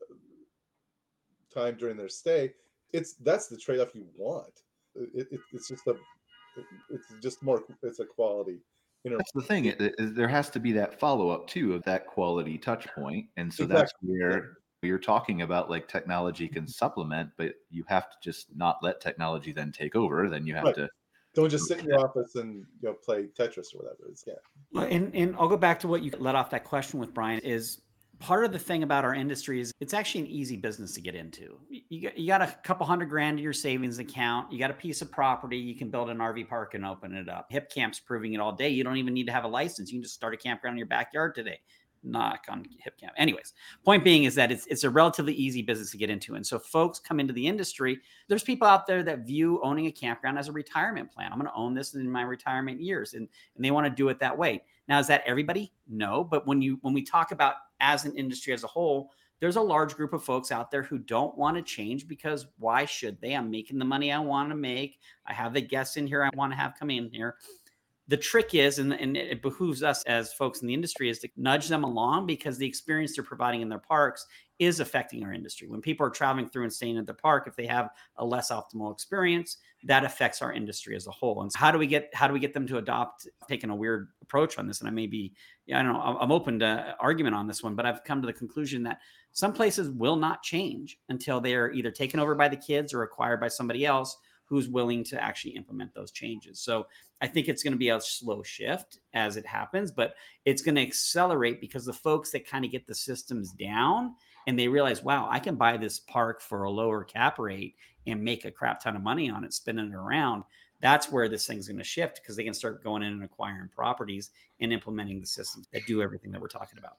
Speaker 3: time during their stay, it's that's the trade-off you want. It, it, it's just a, it's just more, it's a quality. You know,
Speaker 2: That's the thing. It, it, there has to be that follow-up too of that quality touch point, and so
Speaker 3: Exactly.
Speaker 2: that's where you're talking about, like, technology can supplement, but you have to just not let technology then take over. Then you have
Speaker 3: Right.
Speaker 2: to.
Speaker 3: Don't just sit in your office and, you know, play Tetris or whatever. It's, yeah.
Speaker 5: Well, and, and I'll go back to what you let off that question with, Brian, is part of the thing about our industry is it's actually an easy business to get into. You got, you got a couple hundred grand in your savings account. You got a piece of property. You can build an R V park and open it up. HipCamp's proving it all day. You don't even need to have a license. You can just start a campground in your backyard today. Knock on HipCamp. Anyways, point being is that it's it's a relatively easy business to get into. And so folks come into the industry. There's people out there that view owning a campground as a retirement plan. I'm going to own this in my retirement years. And, and they want to do it that way. Now, is that everybody? No. But when you when we talk about as an industry as a whole, there's a large group of folks out there who don't want to change because why should they? I'm making the money I want to make. I have the guests in here I want to have come in here. The trick is, and, and it behooves us as folks in the industry, is to nudge them along because the experience they're providing in their parks is affecting our industry. When people are traveling through and staying at the park, if they have a less optimal experience, that affects our industry as a whole. And so how do we get how do we get them to adopt taking a weird approach on this? And I may be, yeah, I don't know, I'm open to argument on this one, but I've come to the conclusion that some places will not change until they're either taken over by the kids or acquired by somebody else who's willing to actually implement those changes. So I think it's going to be a slow shift as it happens, but it's going to accelerate because the folks that kind of get the systems down and they realize, wow, I can buy this park for a lower cap rate and make a crap ton of money on it, spinning it around. That's where this thing's going to shift because they can start going in and acquiring properties and implementing the systems that do everything that we're talking about.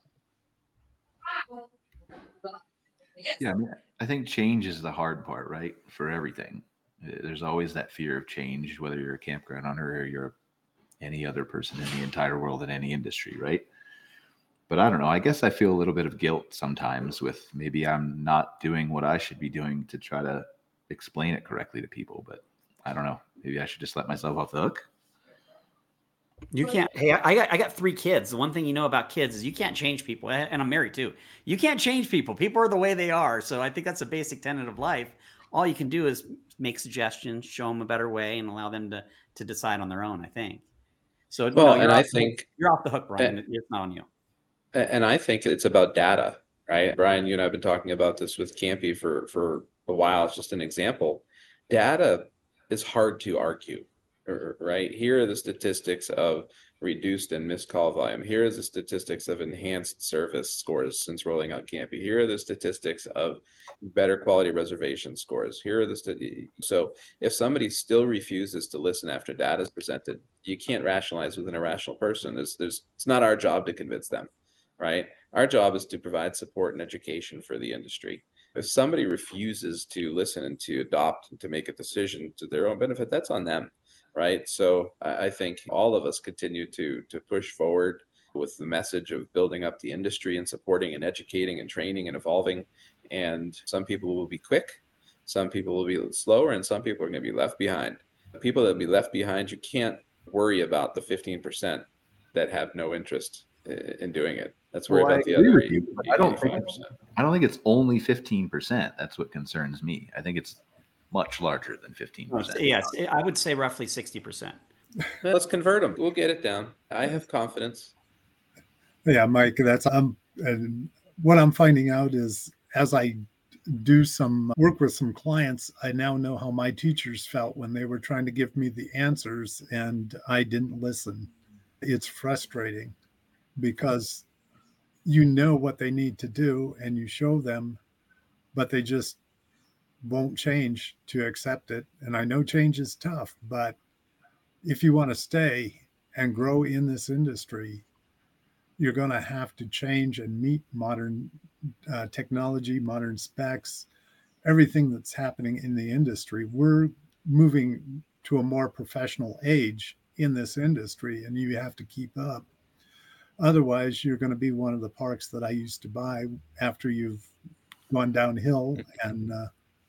Speaker 2: Yeah, I mean, I think change is the hard part, right? For everything. There's always that fear of change, whether you're a campground owner or you're any other person in the entire world in any industry, right? But I don't know. I guess I feel a little bit of guilt sometimes with maybe I'm not doing what I should be doing to try to explain it correctly to people. But I don't know. maybe I should just let myself off the hook.
Speaker 5: You can't. Hey, I got I got three kids. The one thing you know about kids is you can't change people, and I'm married too. You can't change people. People are the way they are. So I think that's a basic tenet of life. All you can do is make suggestions, show them a better way, and allow them to to decide on their own. I think. So
Speaker 4: Well,
Speaker 5: no,
Speaker 4: and
Speaker 5: you're
Speaker 4: I
Speaker 5: off the hook.
Speaker 4: think,
Speaker 5: You're off the hook, Brian.
Speaker 4: and,
Speaker 5: It's not on you.
Speaker 4: and I think it's about data, right? Brian, you and I have been talking about this with Campy for for a while. It's just an example. Data is hard to argue, r- right? Here are the statistics of reduced and missed call volume. Here are the statistics of enhanced service scores since rolling out Campy. Here are the statistics of better quality reservation scores. Here are the st- so if somebody still refuses to listen after data is presented, you can't rationalize with an irrational person. There's, there's, it's not our job to convince them, right? Our job is to provide support and education for the industry. If somebody refuses to listen and to adopt and to make a decision to their own benefit, that's on them, right? So I, I think all of us continue to to push forward with the message of building up the industry and supporting and educating and training and evolving. And some people will be quick, some people will be slower, and some people are going to be left behind. The people that will be left behind, you can't worry about the fifteen percent that have no interest i- in doing it. Let's worry
Speaker 2: Well, I
Speaker 4: about the
Speaker 2: agree
Speaker 4: other
Speaker 2: with you, but I don't think
Speaker 4: eighty-five percent.
Speaker 2: I don't think it's only fifteen percent. That's what concerns me. I think it's much larger than fifteen percent.
Speaker 5: Yes, I would say roughly sixty percent.
Speaker 4: Let's convert them. We'll get it down. I have confidence.
Speaker 6: Yeah, Mike, that's um, and what I'm finding out is as I do some work with some clients, I now know how my teachers felt when they were trying to give me the answers and I didn't listen. It's frustrating because you know what they need to do and you show them, but they just won't change to accept it. And I know change is tough, but if you want to stay and grow in this industry, you're going to have to change and meet modern uh, technology, modern specs, everything that's happening in the industry. We're moving to a more professional age in this industry, and you have to keep up. Otherwise, you're going to be one of the parks that I used to buy after you've gone downhill and uh,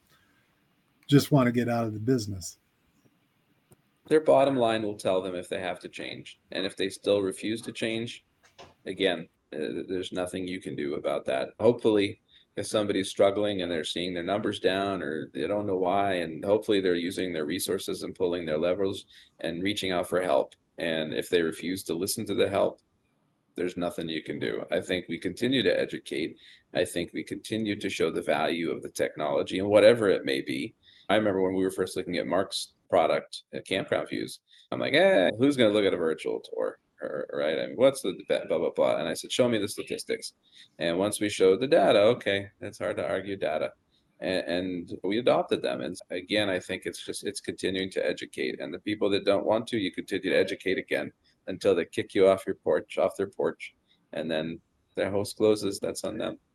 Speaker 6: just want to get out of the business.
Speaker 4: Their bottom line will tell them if they have to change. And if they still refuse to change, again, uh, there's nothing you can do about that. Hopefully, if somebody's struggling and they're seeing their numbers down or they don't know why, and hopefully they're using their resources and pulling their levers and reaching out for help. And if they refuse to listen to the help, there's nothing you can do. I think we continue to educate. I think we continue to show the value of the technology and whatever it may be. I remember when we were first looking at Mark's product at Campground Views, I'm like, eh, who's going to look at a virtual tour? Or, right? I mean, what's the blah, blah, blah. And I said, show me the statistics. And once we showed the data, okay, it's hard to argue data. And, and we adopted them. And again, I think it's just, it's continuing to educate. And the people that don't want to, you continue to educate again until they kick you off your porch, off their porch. And then their host closes, that's on them.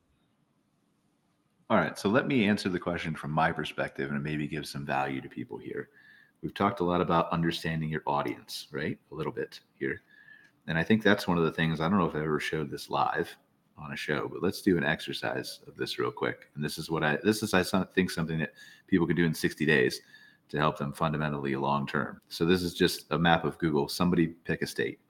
Speaker 2: All right, so let me answer the question from my perspective and maybe give some value to people here. We've talked a lot about understanding your audience, right? A little bit here. And I think that's one of the things, I don't know if I ever showed this live on a show, but let's do an exercise of this real quick. And this is what I, this is, I think, something that people can do in sixty days to help them fundamentally long-term. So this is just a map of Google. Somebody pick a state.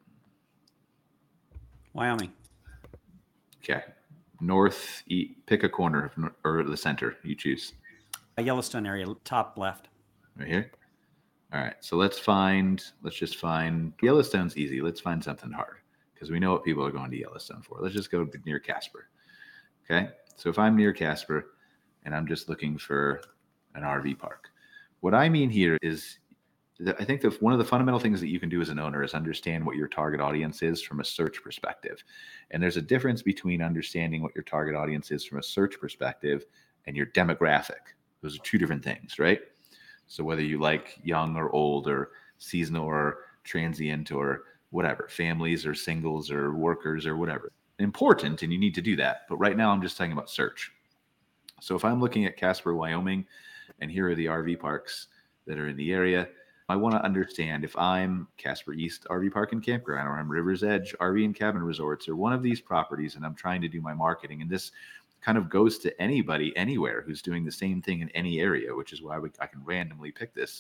Speaker 5: Wyoming.
Speaker 2: Okay. North, east, pick a corner or the center, you choose.
Speaker 5: A Yellowstone area, top left.
Speaker 2: Right here. All right. So let's find, let's just find, Yellowstone's easy. Let's find something hard because we know what people are going to Yellowstone for. Let's just go near Casper. Okay. So if I'm near Casper and I'm just looking for an R V park, what I mean here is that I think that one of the fundamental things that you can do as an owner is understand what your target audience is from a search perspective. And there's a difference between understanding what your target audience is from a search perspective and your demographic. Those are two different things, right? So whether you like young or old or seasonal or transient or whatever, families or singles or workers or whatever, important, and you need to do that. But right now I'm just talking about search. So if I'm looking at Casper, Wyoming, and here are the R V parks that are in the area, I want to understand if I'm Casper East R V Park and Campground, or I'm River's Edge R V and Cabin Resorts, or one of these properties, and I'm trying to do my marketing. And this kind of goes to anybody, anywhere who's doing the same thing in any area, which is why we, I can randomly pick this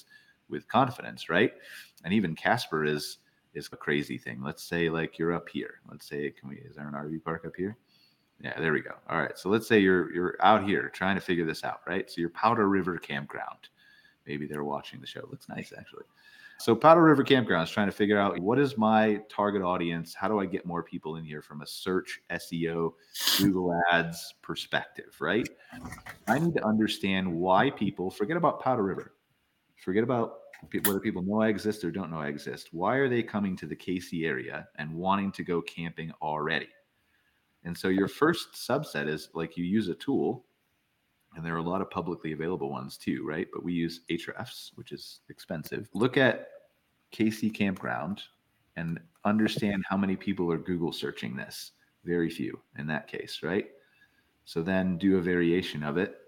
Speaker 2: with confidence, right? And even Casper is is a crazy thing. Let's say like you're up here. Let's say, can we, is there an R V park up here? Yeah, there we go. All right. So let's say you're you're out here trying to figure this out, right? So you're Powder River Campground. Maybe they're watching the show. Looks nice, actually. So Powder River Campground is trying to figure out, what is my target audience? How do I get more people in here from a search, S E O, Google Ads perspective, right? I need to understand why people, forget about Powder River. Forget about whether people know I exist or don't know I exist. Why are they coming to the K C area and wanting to go camping already? And so your first subset is like, you use a tool, and there are a lot of publicly available ones too, right? But we use Ahrefs, which is expensive. Look at K C Campground and understand how many people are Google searching this. Very few in that case, right? So then do a variation of it.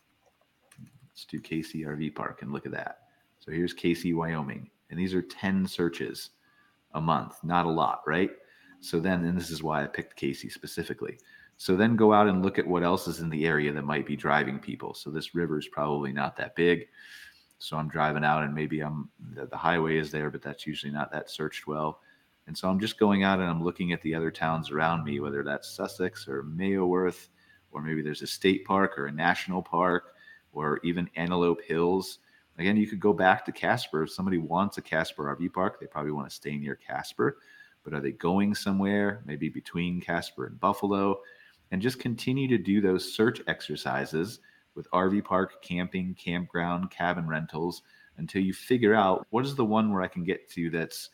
Speaker 2: Let's do K C R V Park and look at that. So here's K C, Wyoming, and these are ten searches a month. Not a lot, right? So then, and this is why I picked K C specifically. So then go out and look at what else is in the area that might be driving people. So this river is probably not that big. So I'm driving out and maybe I'm the, the highway is there, but that's usually not that searched well. And so I'm just going out and I'm looking at the other towns around me, whether that's Sussex or Mayoworth, or maybe there's a state park or a national park, or even Antelope Hills. Again, you could go back to Casper. If somebody wants a Casper R V park, they probably want to stay near Casper. But are they going somewhere, maybe between Casper and Buffalo? And just continue to do those search exercises with R V park, camping, campground, cabin rentals, until you figure out what is the one where I can get to that's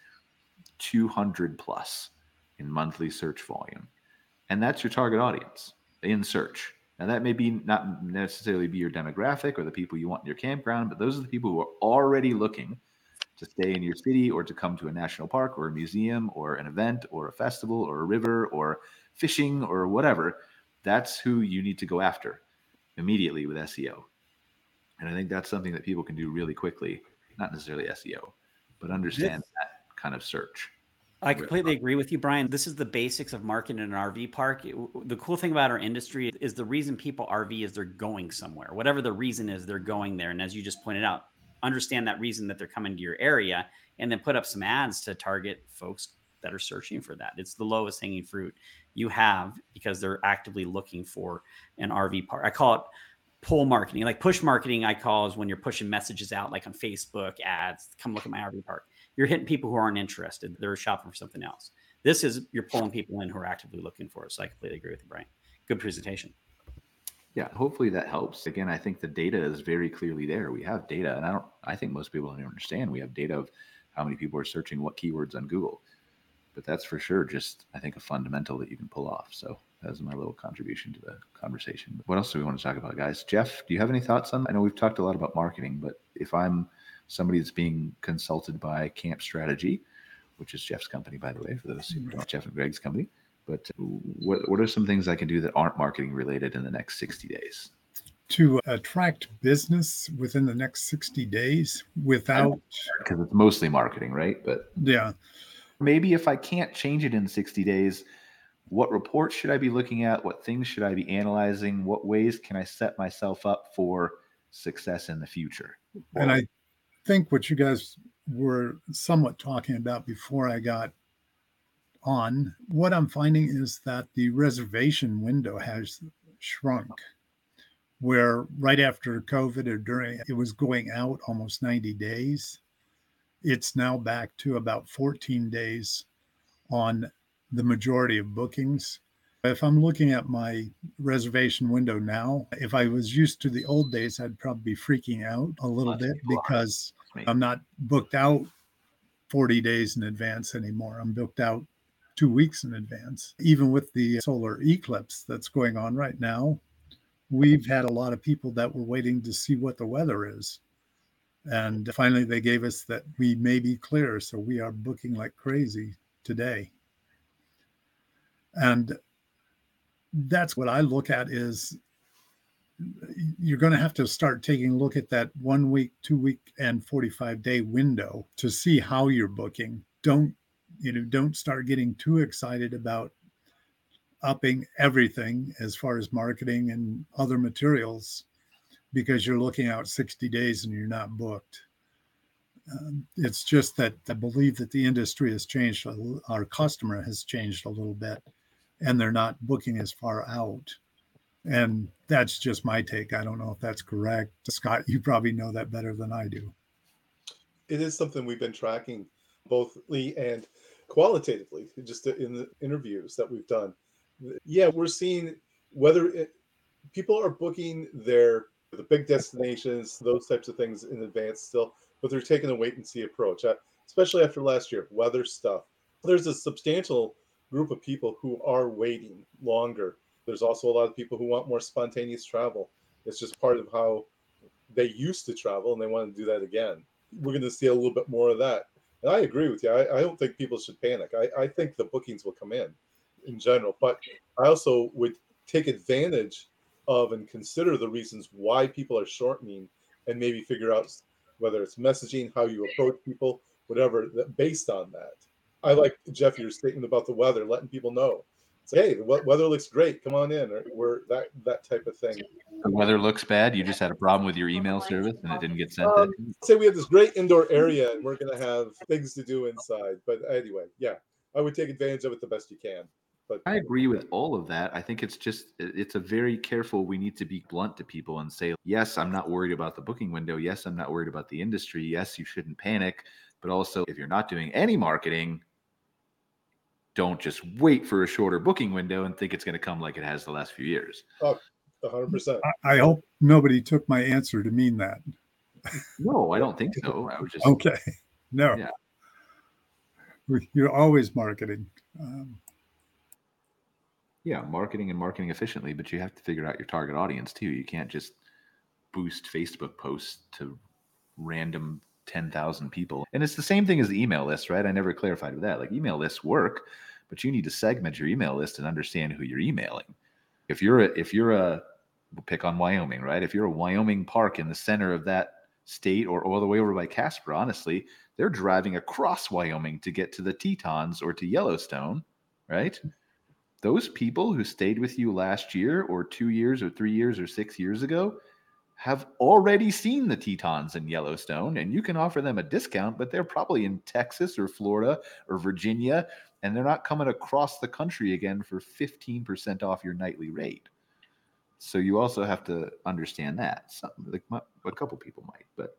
Speaker 2: two hundred plus in monthly search volume. And that's your target audience in search. Now that may be not necessarily be your demographic or the people you want in your campground, but those are the people who are already looking to stay in your city or to come to a national park or a museum or an event or a festival or a river or fishing or whatever. That's who you need to go after immediately with S E O. And I think that's something that people can do really quickly, not necessarily S E O, but understand
Speaker 5: This,
Speaker 2: that kind of search.
Speaker 5: I completely agree with you, Brian. This is the basics of marketing an R V park. It, the cool thing about our industry is the reason people R V is they're going somewhere. Whatever the reason is, they're going there. And as you just pointed out, understand that reason that they're coming to your area, and then put up some ads to target folks that are searching for that. It's the lowest hanging fruit you have, because they're actively looking for an R V park. I call it pull marketing. Like push marketing, I call is when you're pushing messages out, like on Facebook ads, come look at my R V park. You're hitting people who aren't interested. They're shopping for something else. This is, you're pulling people in who are actively looking for it. So I completely agree with you, Brian. Good presentation.
Speaker 2: Yeah, hopefully that helps. Again, I think the data is very clearly there. We have data, and I don't, I think most people don't understand. We have data of how many people are searching what keywords on Google. But that's for sure just, I think, a fundamental that you can pull off. So that was my little contribution to the conversation. What else do we want to talk about, guys? Jeff, do you have any thoughts on that? I know we've talked a lot about marketing, but if I'm somebody that's being consulted by Camp Strategy, which is Jeff's company, by the way, for those who don't know, Jeff and Greg's company, but what, what are some things I can do that aren't marketing related in the next sixty days?
Speaker 6: To attract business within the next sixty days without...
Speaker 2: Because it's mostly marketing, right? But
Speaker 6: yeah.
Speaker 2: Maybe if I can't change it in sixty days, what reports should I be looking at? What things should I be analyzing? What ways can I set myself up for success in the future?
Speaker 6: And I think what you guys were somewhat talking about before I got on, what I'm finding is that the reservation window has shrunk, where right after COVID or during, it was going out almost ninety days. It's now back to about fourteen days on the majority of bookings. If I'm looking at my reservation window now, if I was used to the old days, I'd probably be freaking out a little bit because I'm not booked out forty days in advance anymore. I'm booked out two weeks in advance. Even with the solar eclipse that's going on right now, we've had a lot of people that were waiting to see what the weather is. And finally, they gave us that we may be clear. So we are booking like crazy today. And that's what I look at is you're going to have to start taking a look at that one week, two week, and forty-five day window to see how you're booking. Don't, you know, don't start getting too excited about upping everything as far as marketing and other materials because you're looking out sixty days and you're not booked. Um, it's just that I believe that the industry has changed. Our customer has changed a little bit, and they're not booking as far out. And that's just my take. I don't know if that's correct. Scott, you probably know that better than I do.
Speaker 3: It is something we've been tracking both and qualitatively, just in the interviews that we've done. Yeah, we're seeing whether it, people are booking their the big destinations, those types of things in advance still, but they're taking a wait and see approach, especially after last year, weather stuff. There's a substantial group of people who are waiting longer. There's also a lot of people who want more spontaneous travel. It's just part of how they used to travel, and they want to do that again. We're going to see a little bit more of that. And I agree with you. I, I don't think people should panic. I, I think the bookings will come in in general, but I also would take advantage of and consider the reasons why people are shortening, and maybe figure out whether it's messaging, how you approach people, whatever, that based on that. I like, Jeff, your statement about the weather, letting people know. Say, hey, the weather looks great. Come on in. Or we're that that type of thing.
Speaker 2: The weather looks bad. You just had a problem with your email service and it didn't get sent.
Speaker 3: Um, say we have this great indoor area and we're going to have things to do inside. But anyway, yeah, I would take advantage of it the best you can. But
Speaker 2: I agree with all of that. I think it's just, it's a very careful, we need to be blunt to people and say, yes, I'm not worried about the booking window. Yes, I'm not worried about the industry. Yes, you shouldn't panic. But also, if you're not doing any marketing, don't just wait for a shorter booking window and think it's going to come like it has the last few years.
Speaker 3: Oh, one hundred percent.
Speaker 6: I, I hope nobody took my answer to mean that.
Speaker 2: No, I don't think so. I was just
Speaker 6: okay. No,
Speaker 2: yeah.
Speaker 6: You're always marketing. Um,
Speaker 2: yeah, marketing and marketing efficiently, but you have to figure out your target audience too. You can't just boost Facebook posts to random ten thousand people. And it's the same thing as the email list, right? I never clarified with that. Like, email lists work, but you need to segment your email list and understand who you're emailing. If you're a, if you're a, we'll pick on Wyoming, right? If you're a Wyoming park in the center of that state, or all the way over by Casper, honestly, they're driving across Wyoming to get to the Tetons or to Yellowstone, right? Those people who stayed with you last year or two years or three years or six years ago have already seen the Tetons in Yellowstone, and you can offer them a discount, but they're probably in Texas or Florida or Virginia, and they're not coming across the country again for fifteen percent off your nightly rate. So you also have to understand that. Some, like a couple people might, but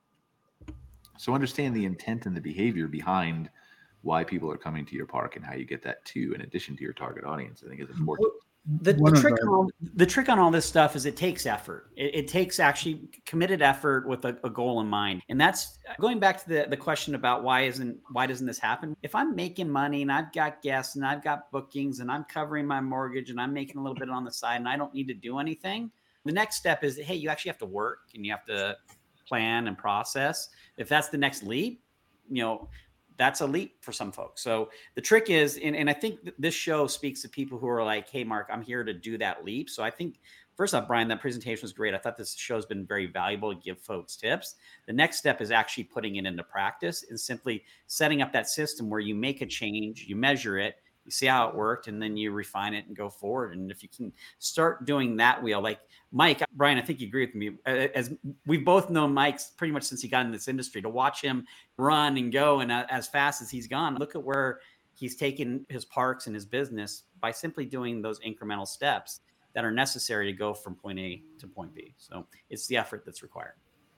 Speaker 2: so understand the intent and the behavior behind why people are coming to your park and how you get that too, in addition to your target audience. I think is important.
Speaker 5: The, the trick on all, the trick on all this stuff is it takes effort. It, it takes actually committed effort with a, a goal in mind. And that's going back to the, the question about why isn't why doesn't this happen? If I'm making money and I've got guests and I've got bookings and I'm covering my mortgage and I'm making a little bit on the side and I don't need to do anything, the next step is, hey, you actually have to work and you have to plan and process. If that's the next leap, you know, that's a leap for some folks. So the trick is, and, and I think this show speaks to people who are like, hey, Mark, I'm here to do that leap. So I think, first off, Brian, that presentation was great. I thought this show has been very valuable to give folks tips. The next step is actually putting it into practice and simply setting up that system where you make a change, you measure it, you see how it worked, and then you refine it and go forward. And if you can start doing that wheel, like Mike, Brian, I think you agree with me. As we've both known Mike pretty much since he got in this industry, to watch him run and go and as fast as he's gone, look at where he's taken his parks and his business by simply doing those incremental steps that are necessary to go from point A to point B. So it's the effort that's required.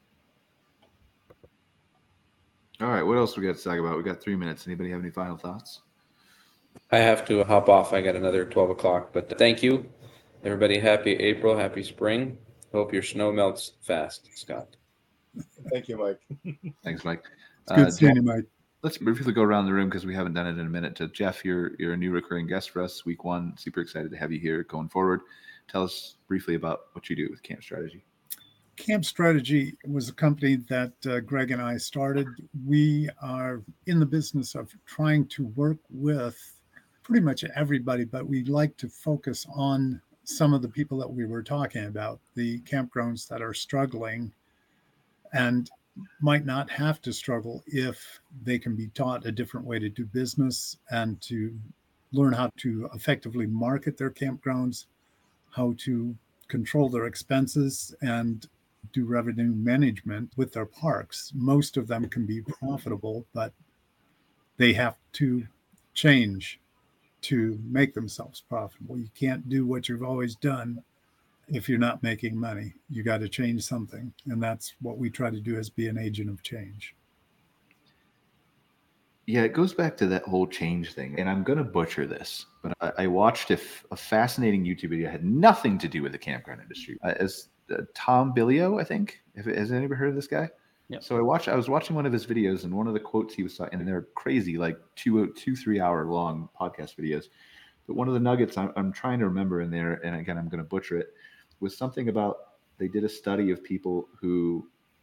Speaker 2: All right, what else we got to talk about? We got three minutes. Anybody have any final thoughts?
Speaker 4: I have to hop off. I got another twelve o'clock, but thank you. Everybody, happy April, happy spring. Hope your snow melts fast, Scott.
Speaker 3: Thank you, Mike.
Speaker 2: Thanks, Mike.
Speaker 6: It's good
Speaker 2: uh,
Speaker 6: seeing
Speaker 2: Jeff,
Speaker 6: you, Mike.
Speaker 2: Let's briefly go around the room because we haven't done it in a minute. To Jeff, you're you're a new recurring guest for us, week one. Super excited to have you here going forward. Tell us briefly about what you do with Camp Strategy.
Speaker 6: Camp Strategy was a company that uh, Greg and I started. We are in the business of trying to work with pretty much everybody, but we like to focus on some of the people that we were talking about, the campgrounds that are struggling and might not have to struggle if they can be taught a different way to do business and to learn how to effectively market their campgrounds, how to control their expenses, and do revenue management with their parks. Most of them can be profitable, but they have to change to make themselves profitable. You can't do what you've always done if you're not making money. You got to change something. And that's what we try to do, is be an agent of change.
Speaker 2: Yeah, it goes back to that whole change thing. And I'm going to butcher this, but I, I watched a, f- a fascinating YouTube video. It had nothing to do with the campground industry. Uh, as uh, Tom Billio, I think. Have, has anybody heard of this guy?
Speaker 5: Yep.
Speaker 2: So I watched. I was watching one of his videos, and one of the quotes he was talking, and they're crazy, like two, two, three hour long podcast videos. But one of the nuggets I'm, I'm trying to remember in there, and again, I'm going to butcher it, was something about they did a study of people who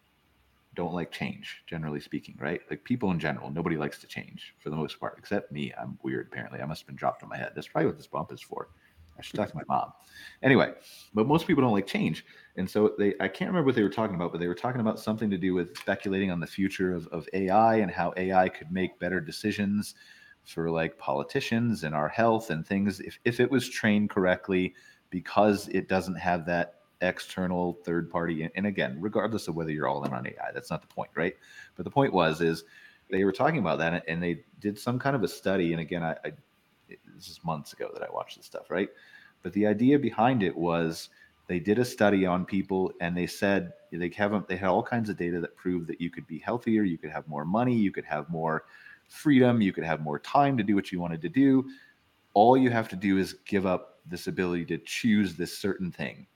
Speaker 2: don't like change, generally speaking, right? Like people in general, nobody likes to change for the most part, except me. I'm weird, apparently. I must have been dropped on my head. That's probably what this bump is for. I should talk to my mom. Anyway, but most people don't like change. And so they, I can't remember what they were talking about, but they were talking about something to do with speculating on the future of, of A I and how A I could make better decisions for like politicians and our health and things if, if it was trained correctly, because it doesn't have that external third party. And again, regardless of whether you're all in on A I, that's not the point, right? But the point was, is they were talking about that, and they did some kind of a study. And again, I, I this is months ago that I watched this stuff, right? But the idea behind it was they did a study on people, and they said they have they had all kinds of data that proved that you could be healthier, you could have more money, you could have more freedom, you could have more time to do what you wanted to do. All you have to do is give up this ability to choose this certain thing,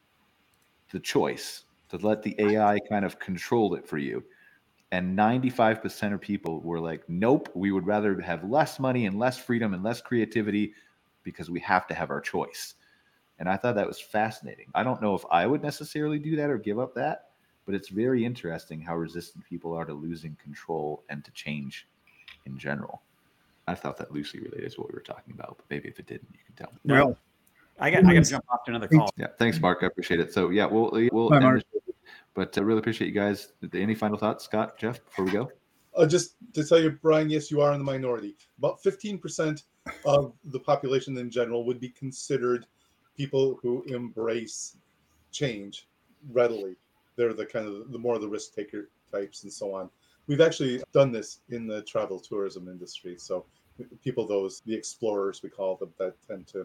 Speaker 2: the choice, to let the A I kind of control it for you. And ninety-five percent of people were like, nope, we would rather have less money and less freedom and less creativity because we have to have our choice. And I thought that was fascinating. I don't know if I would necessarily do that or give up that, but it's very interesting how resistant people are to losing control and to change in general. I thought that loosely related to what we were talking about, but maybe if it didn't, you can tell me.
Speaker 5: No,
Speaker 6: Well,
Speaker 5: I got I got to jump off to another call.
Speaker 2: Yeah, thanks, Mark. I appreciate it. So yeah, we'll we'll
Speaker 6: Bye,
Speaker 2: end
Speaker 6: Mark.
Speaker 2: this, but I really appreciate you guys. Any final thoughts, Scott, Jeff, before we go?
Speaker 3: Uh, just to tell you, Brian, yes, you are in the minority. About fifteen percent of the population in general would be considered people who embrace change readily. They're the kind of the more of the risk taker types and so on. We've actually done this in the travel tourism industry. So people, those, the explorers, we call them, that tend to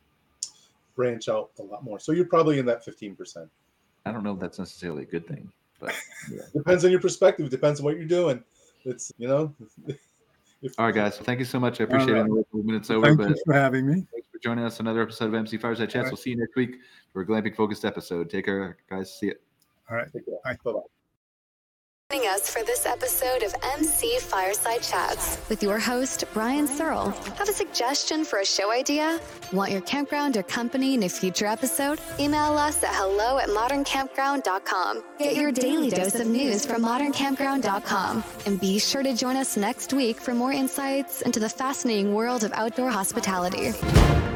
Speaker 3: branch out a lot more. So you're probably in that fifteen percent.
Speaker 2: I don't know if that's necessarily a good thing, but yeah.
Speaker 3: Depends on your perspective. Depends on what you're doing. It's, you know. If,
Speaker 2: All right, guys. Thank you so much. I appreciate
Speaker 6: All right.
Speaker 2: it. We're a couple minutes over,
Speaker 6: Thank
Speaker 2: but
Speaker 6: you for having me.
Speaker 2: thanks for joining us on another episode of M C Fireside Chats.
Speaker 6: All right.
Speaker 2: We'll see you next week for a glamping focused episode. Take care, guys. See you.
Speaker 6: All right. Bye.
Speaker 3: Bye-bye.
Speaker 1: Joining us for this episode of M C Fireside Chats with your host, Brian Searle. Have a suggestion for a show idea? Want your campground or company in a future episode? Email us at hello at modern campground dot com. Get your daily dose of news from modern campground dot com. And be sure to join us next week for more insights into the fascinating world of outdoor hospitality.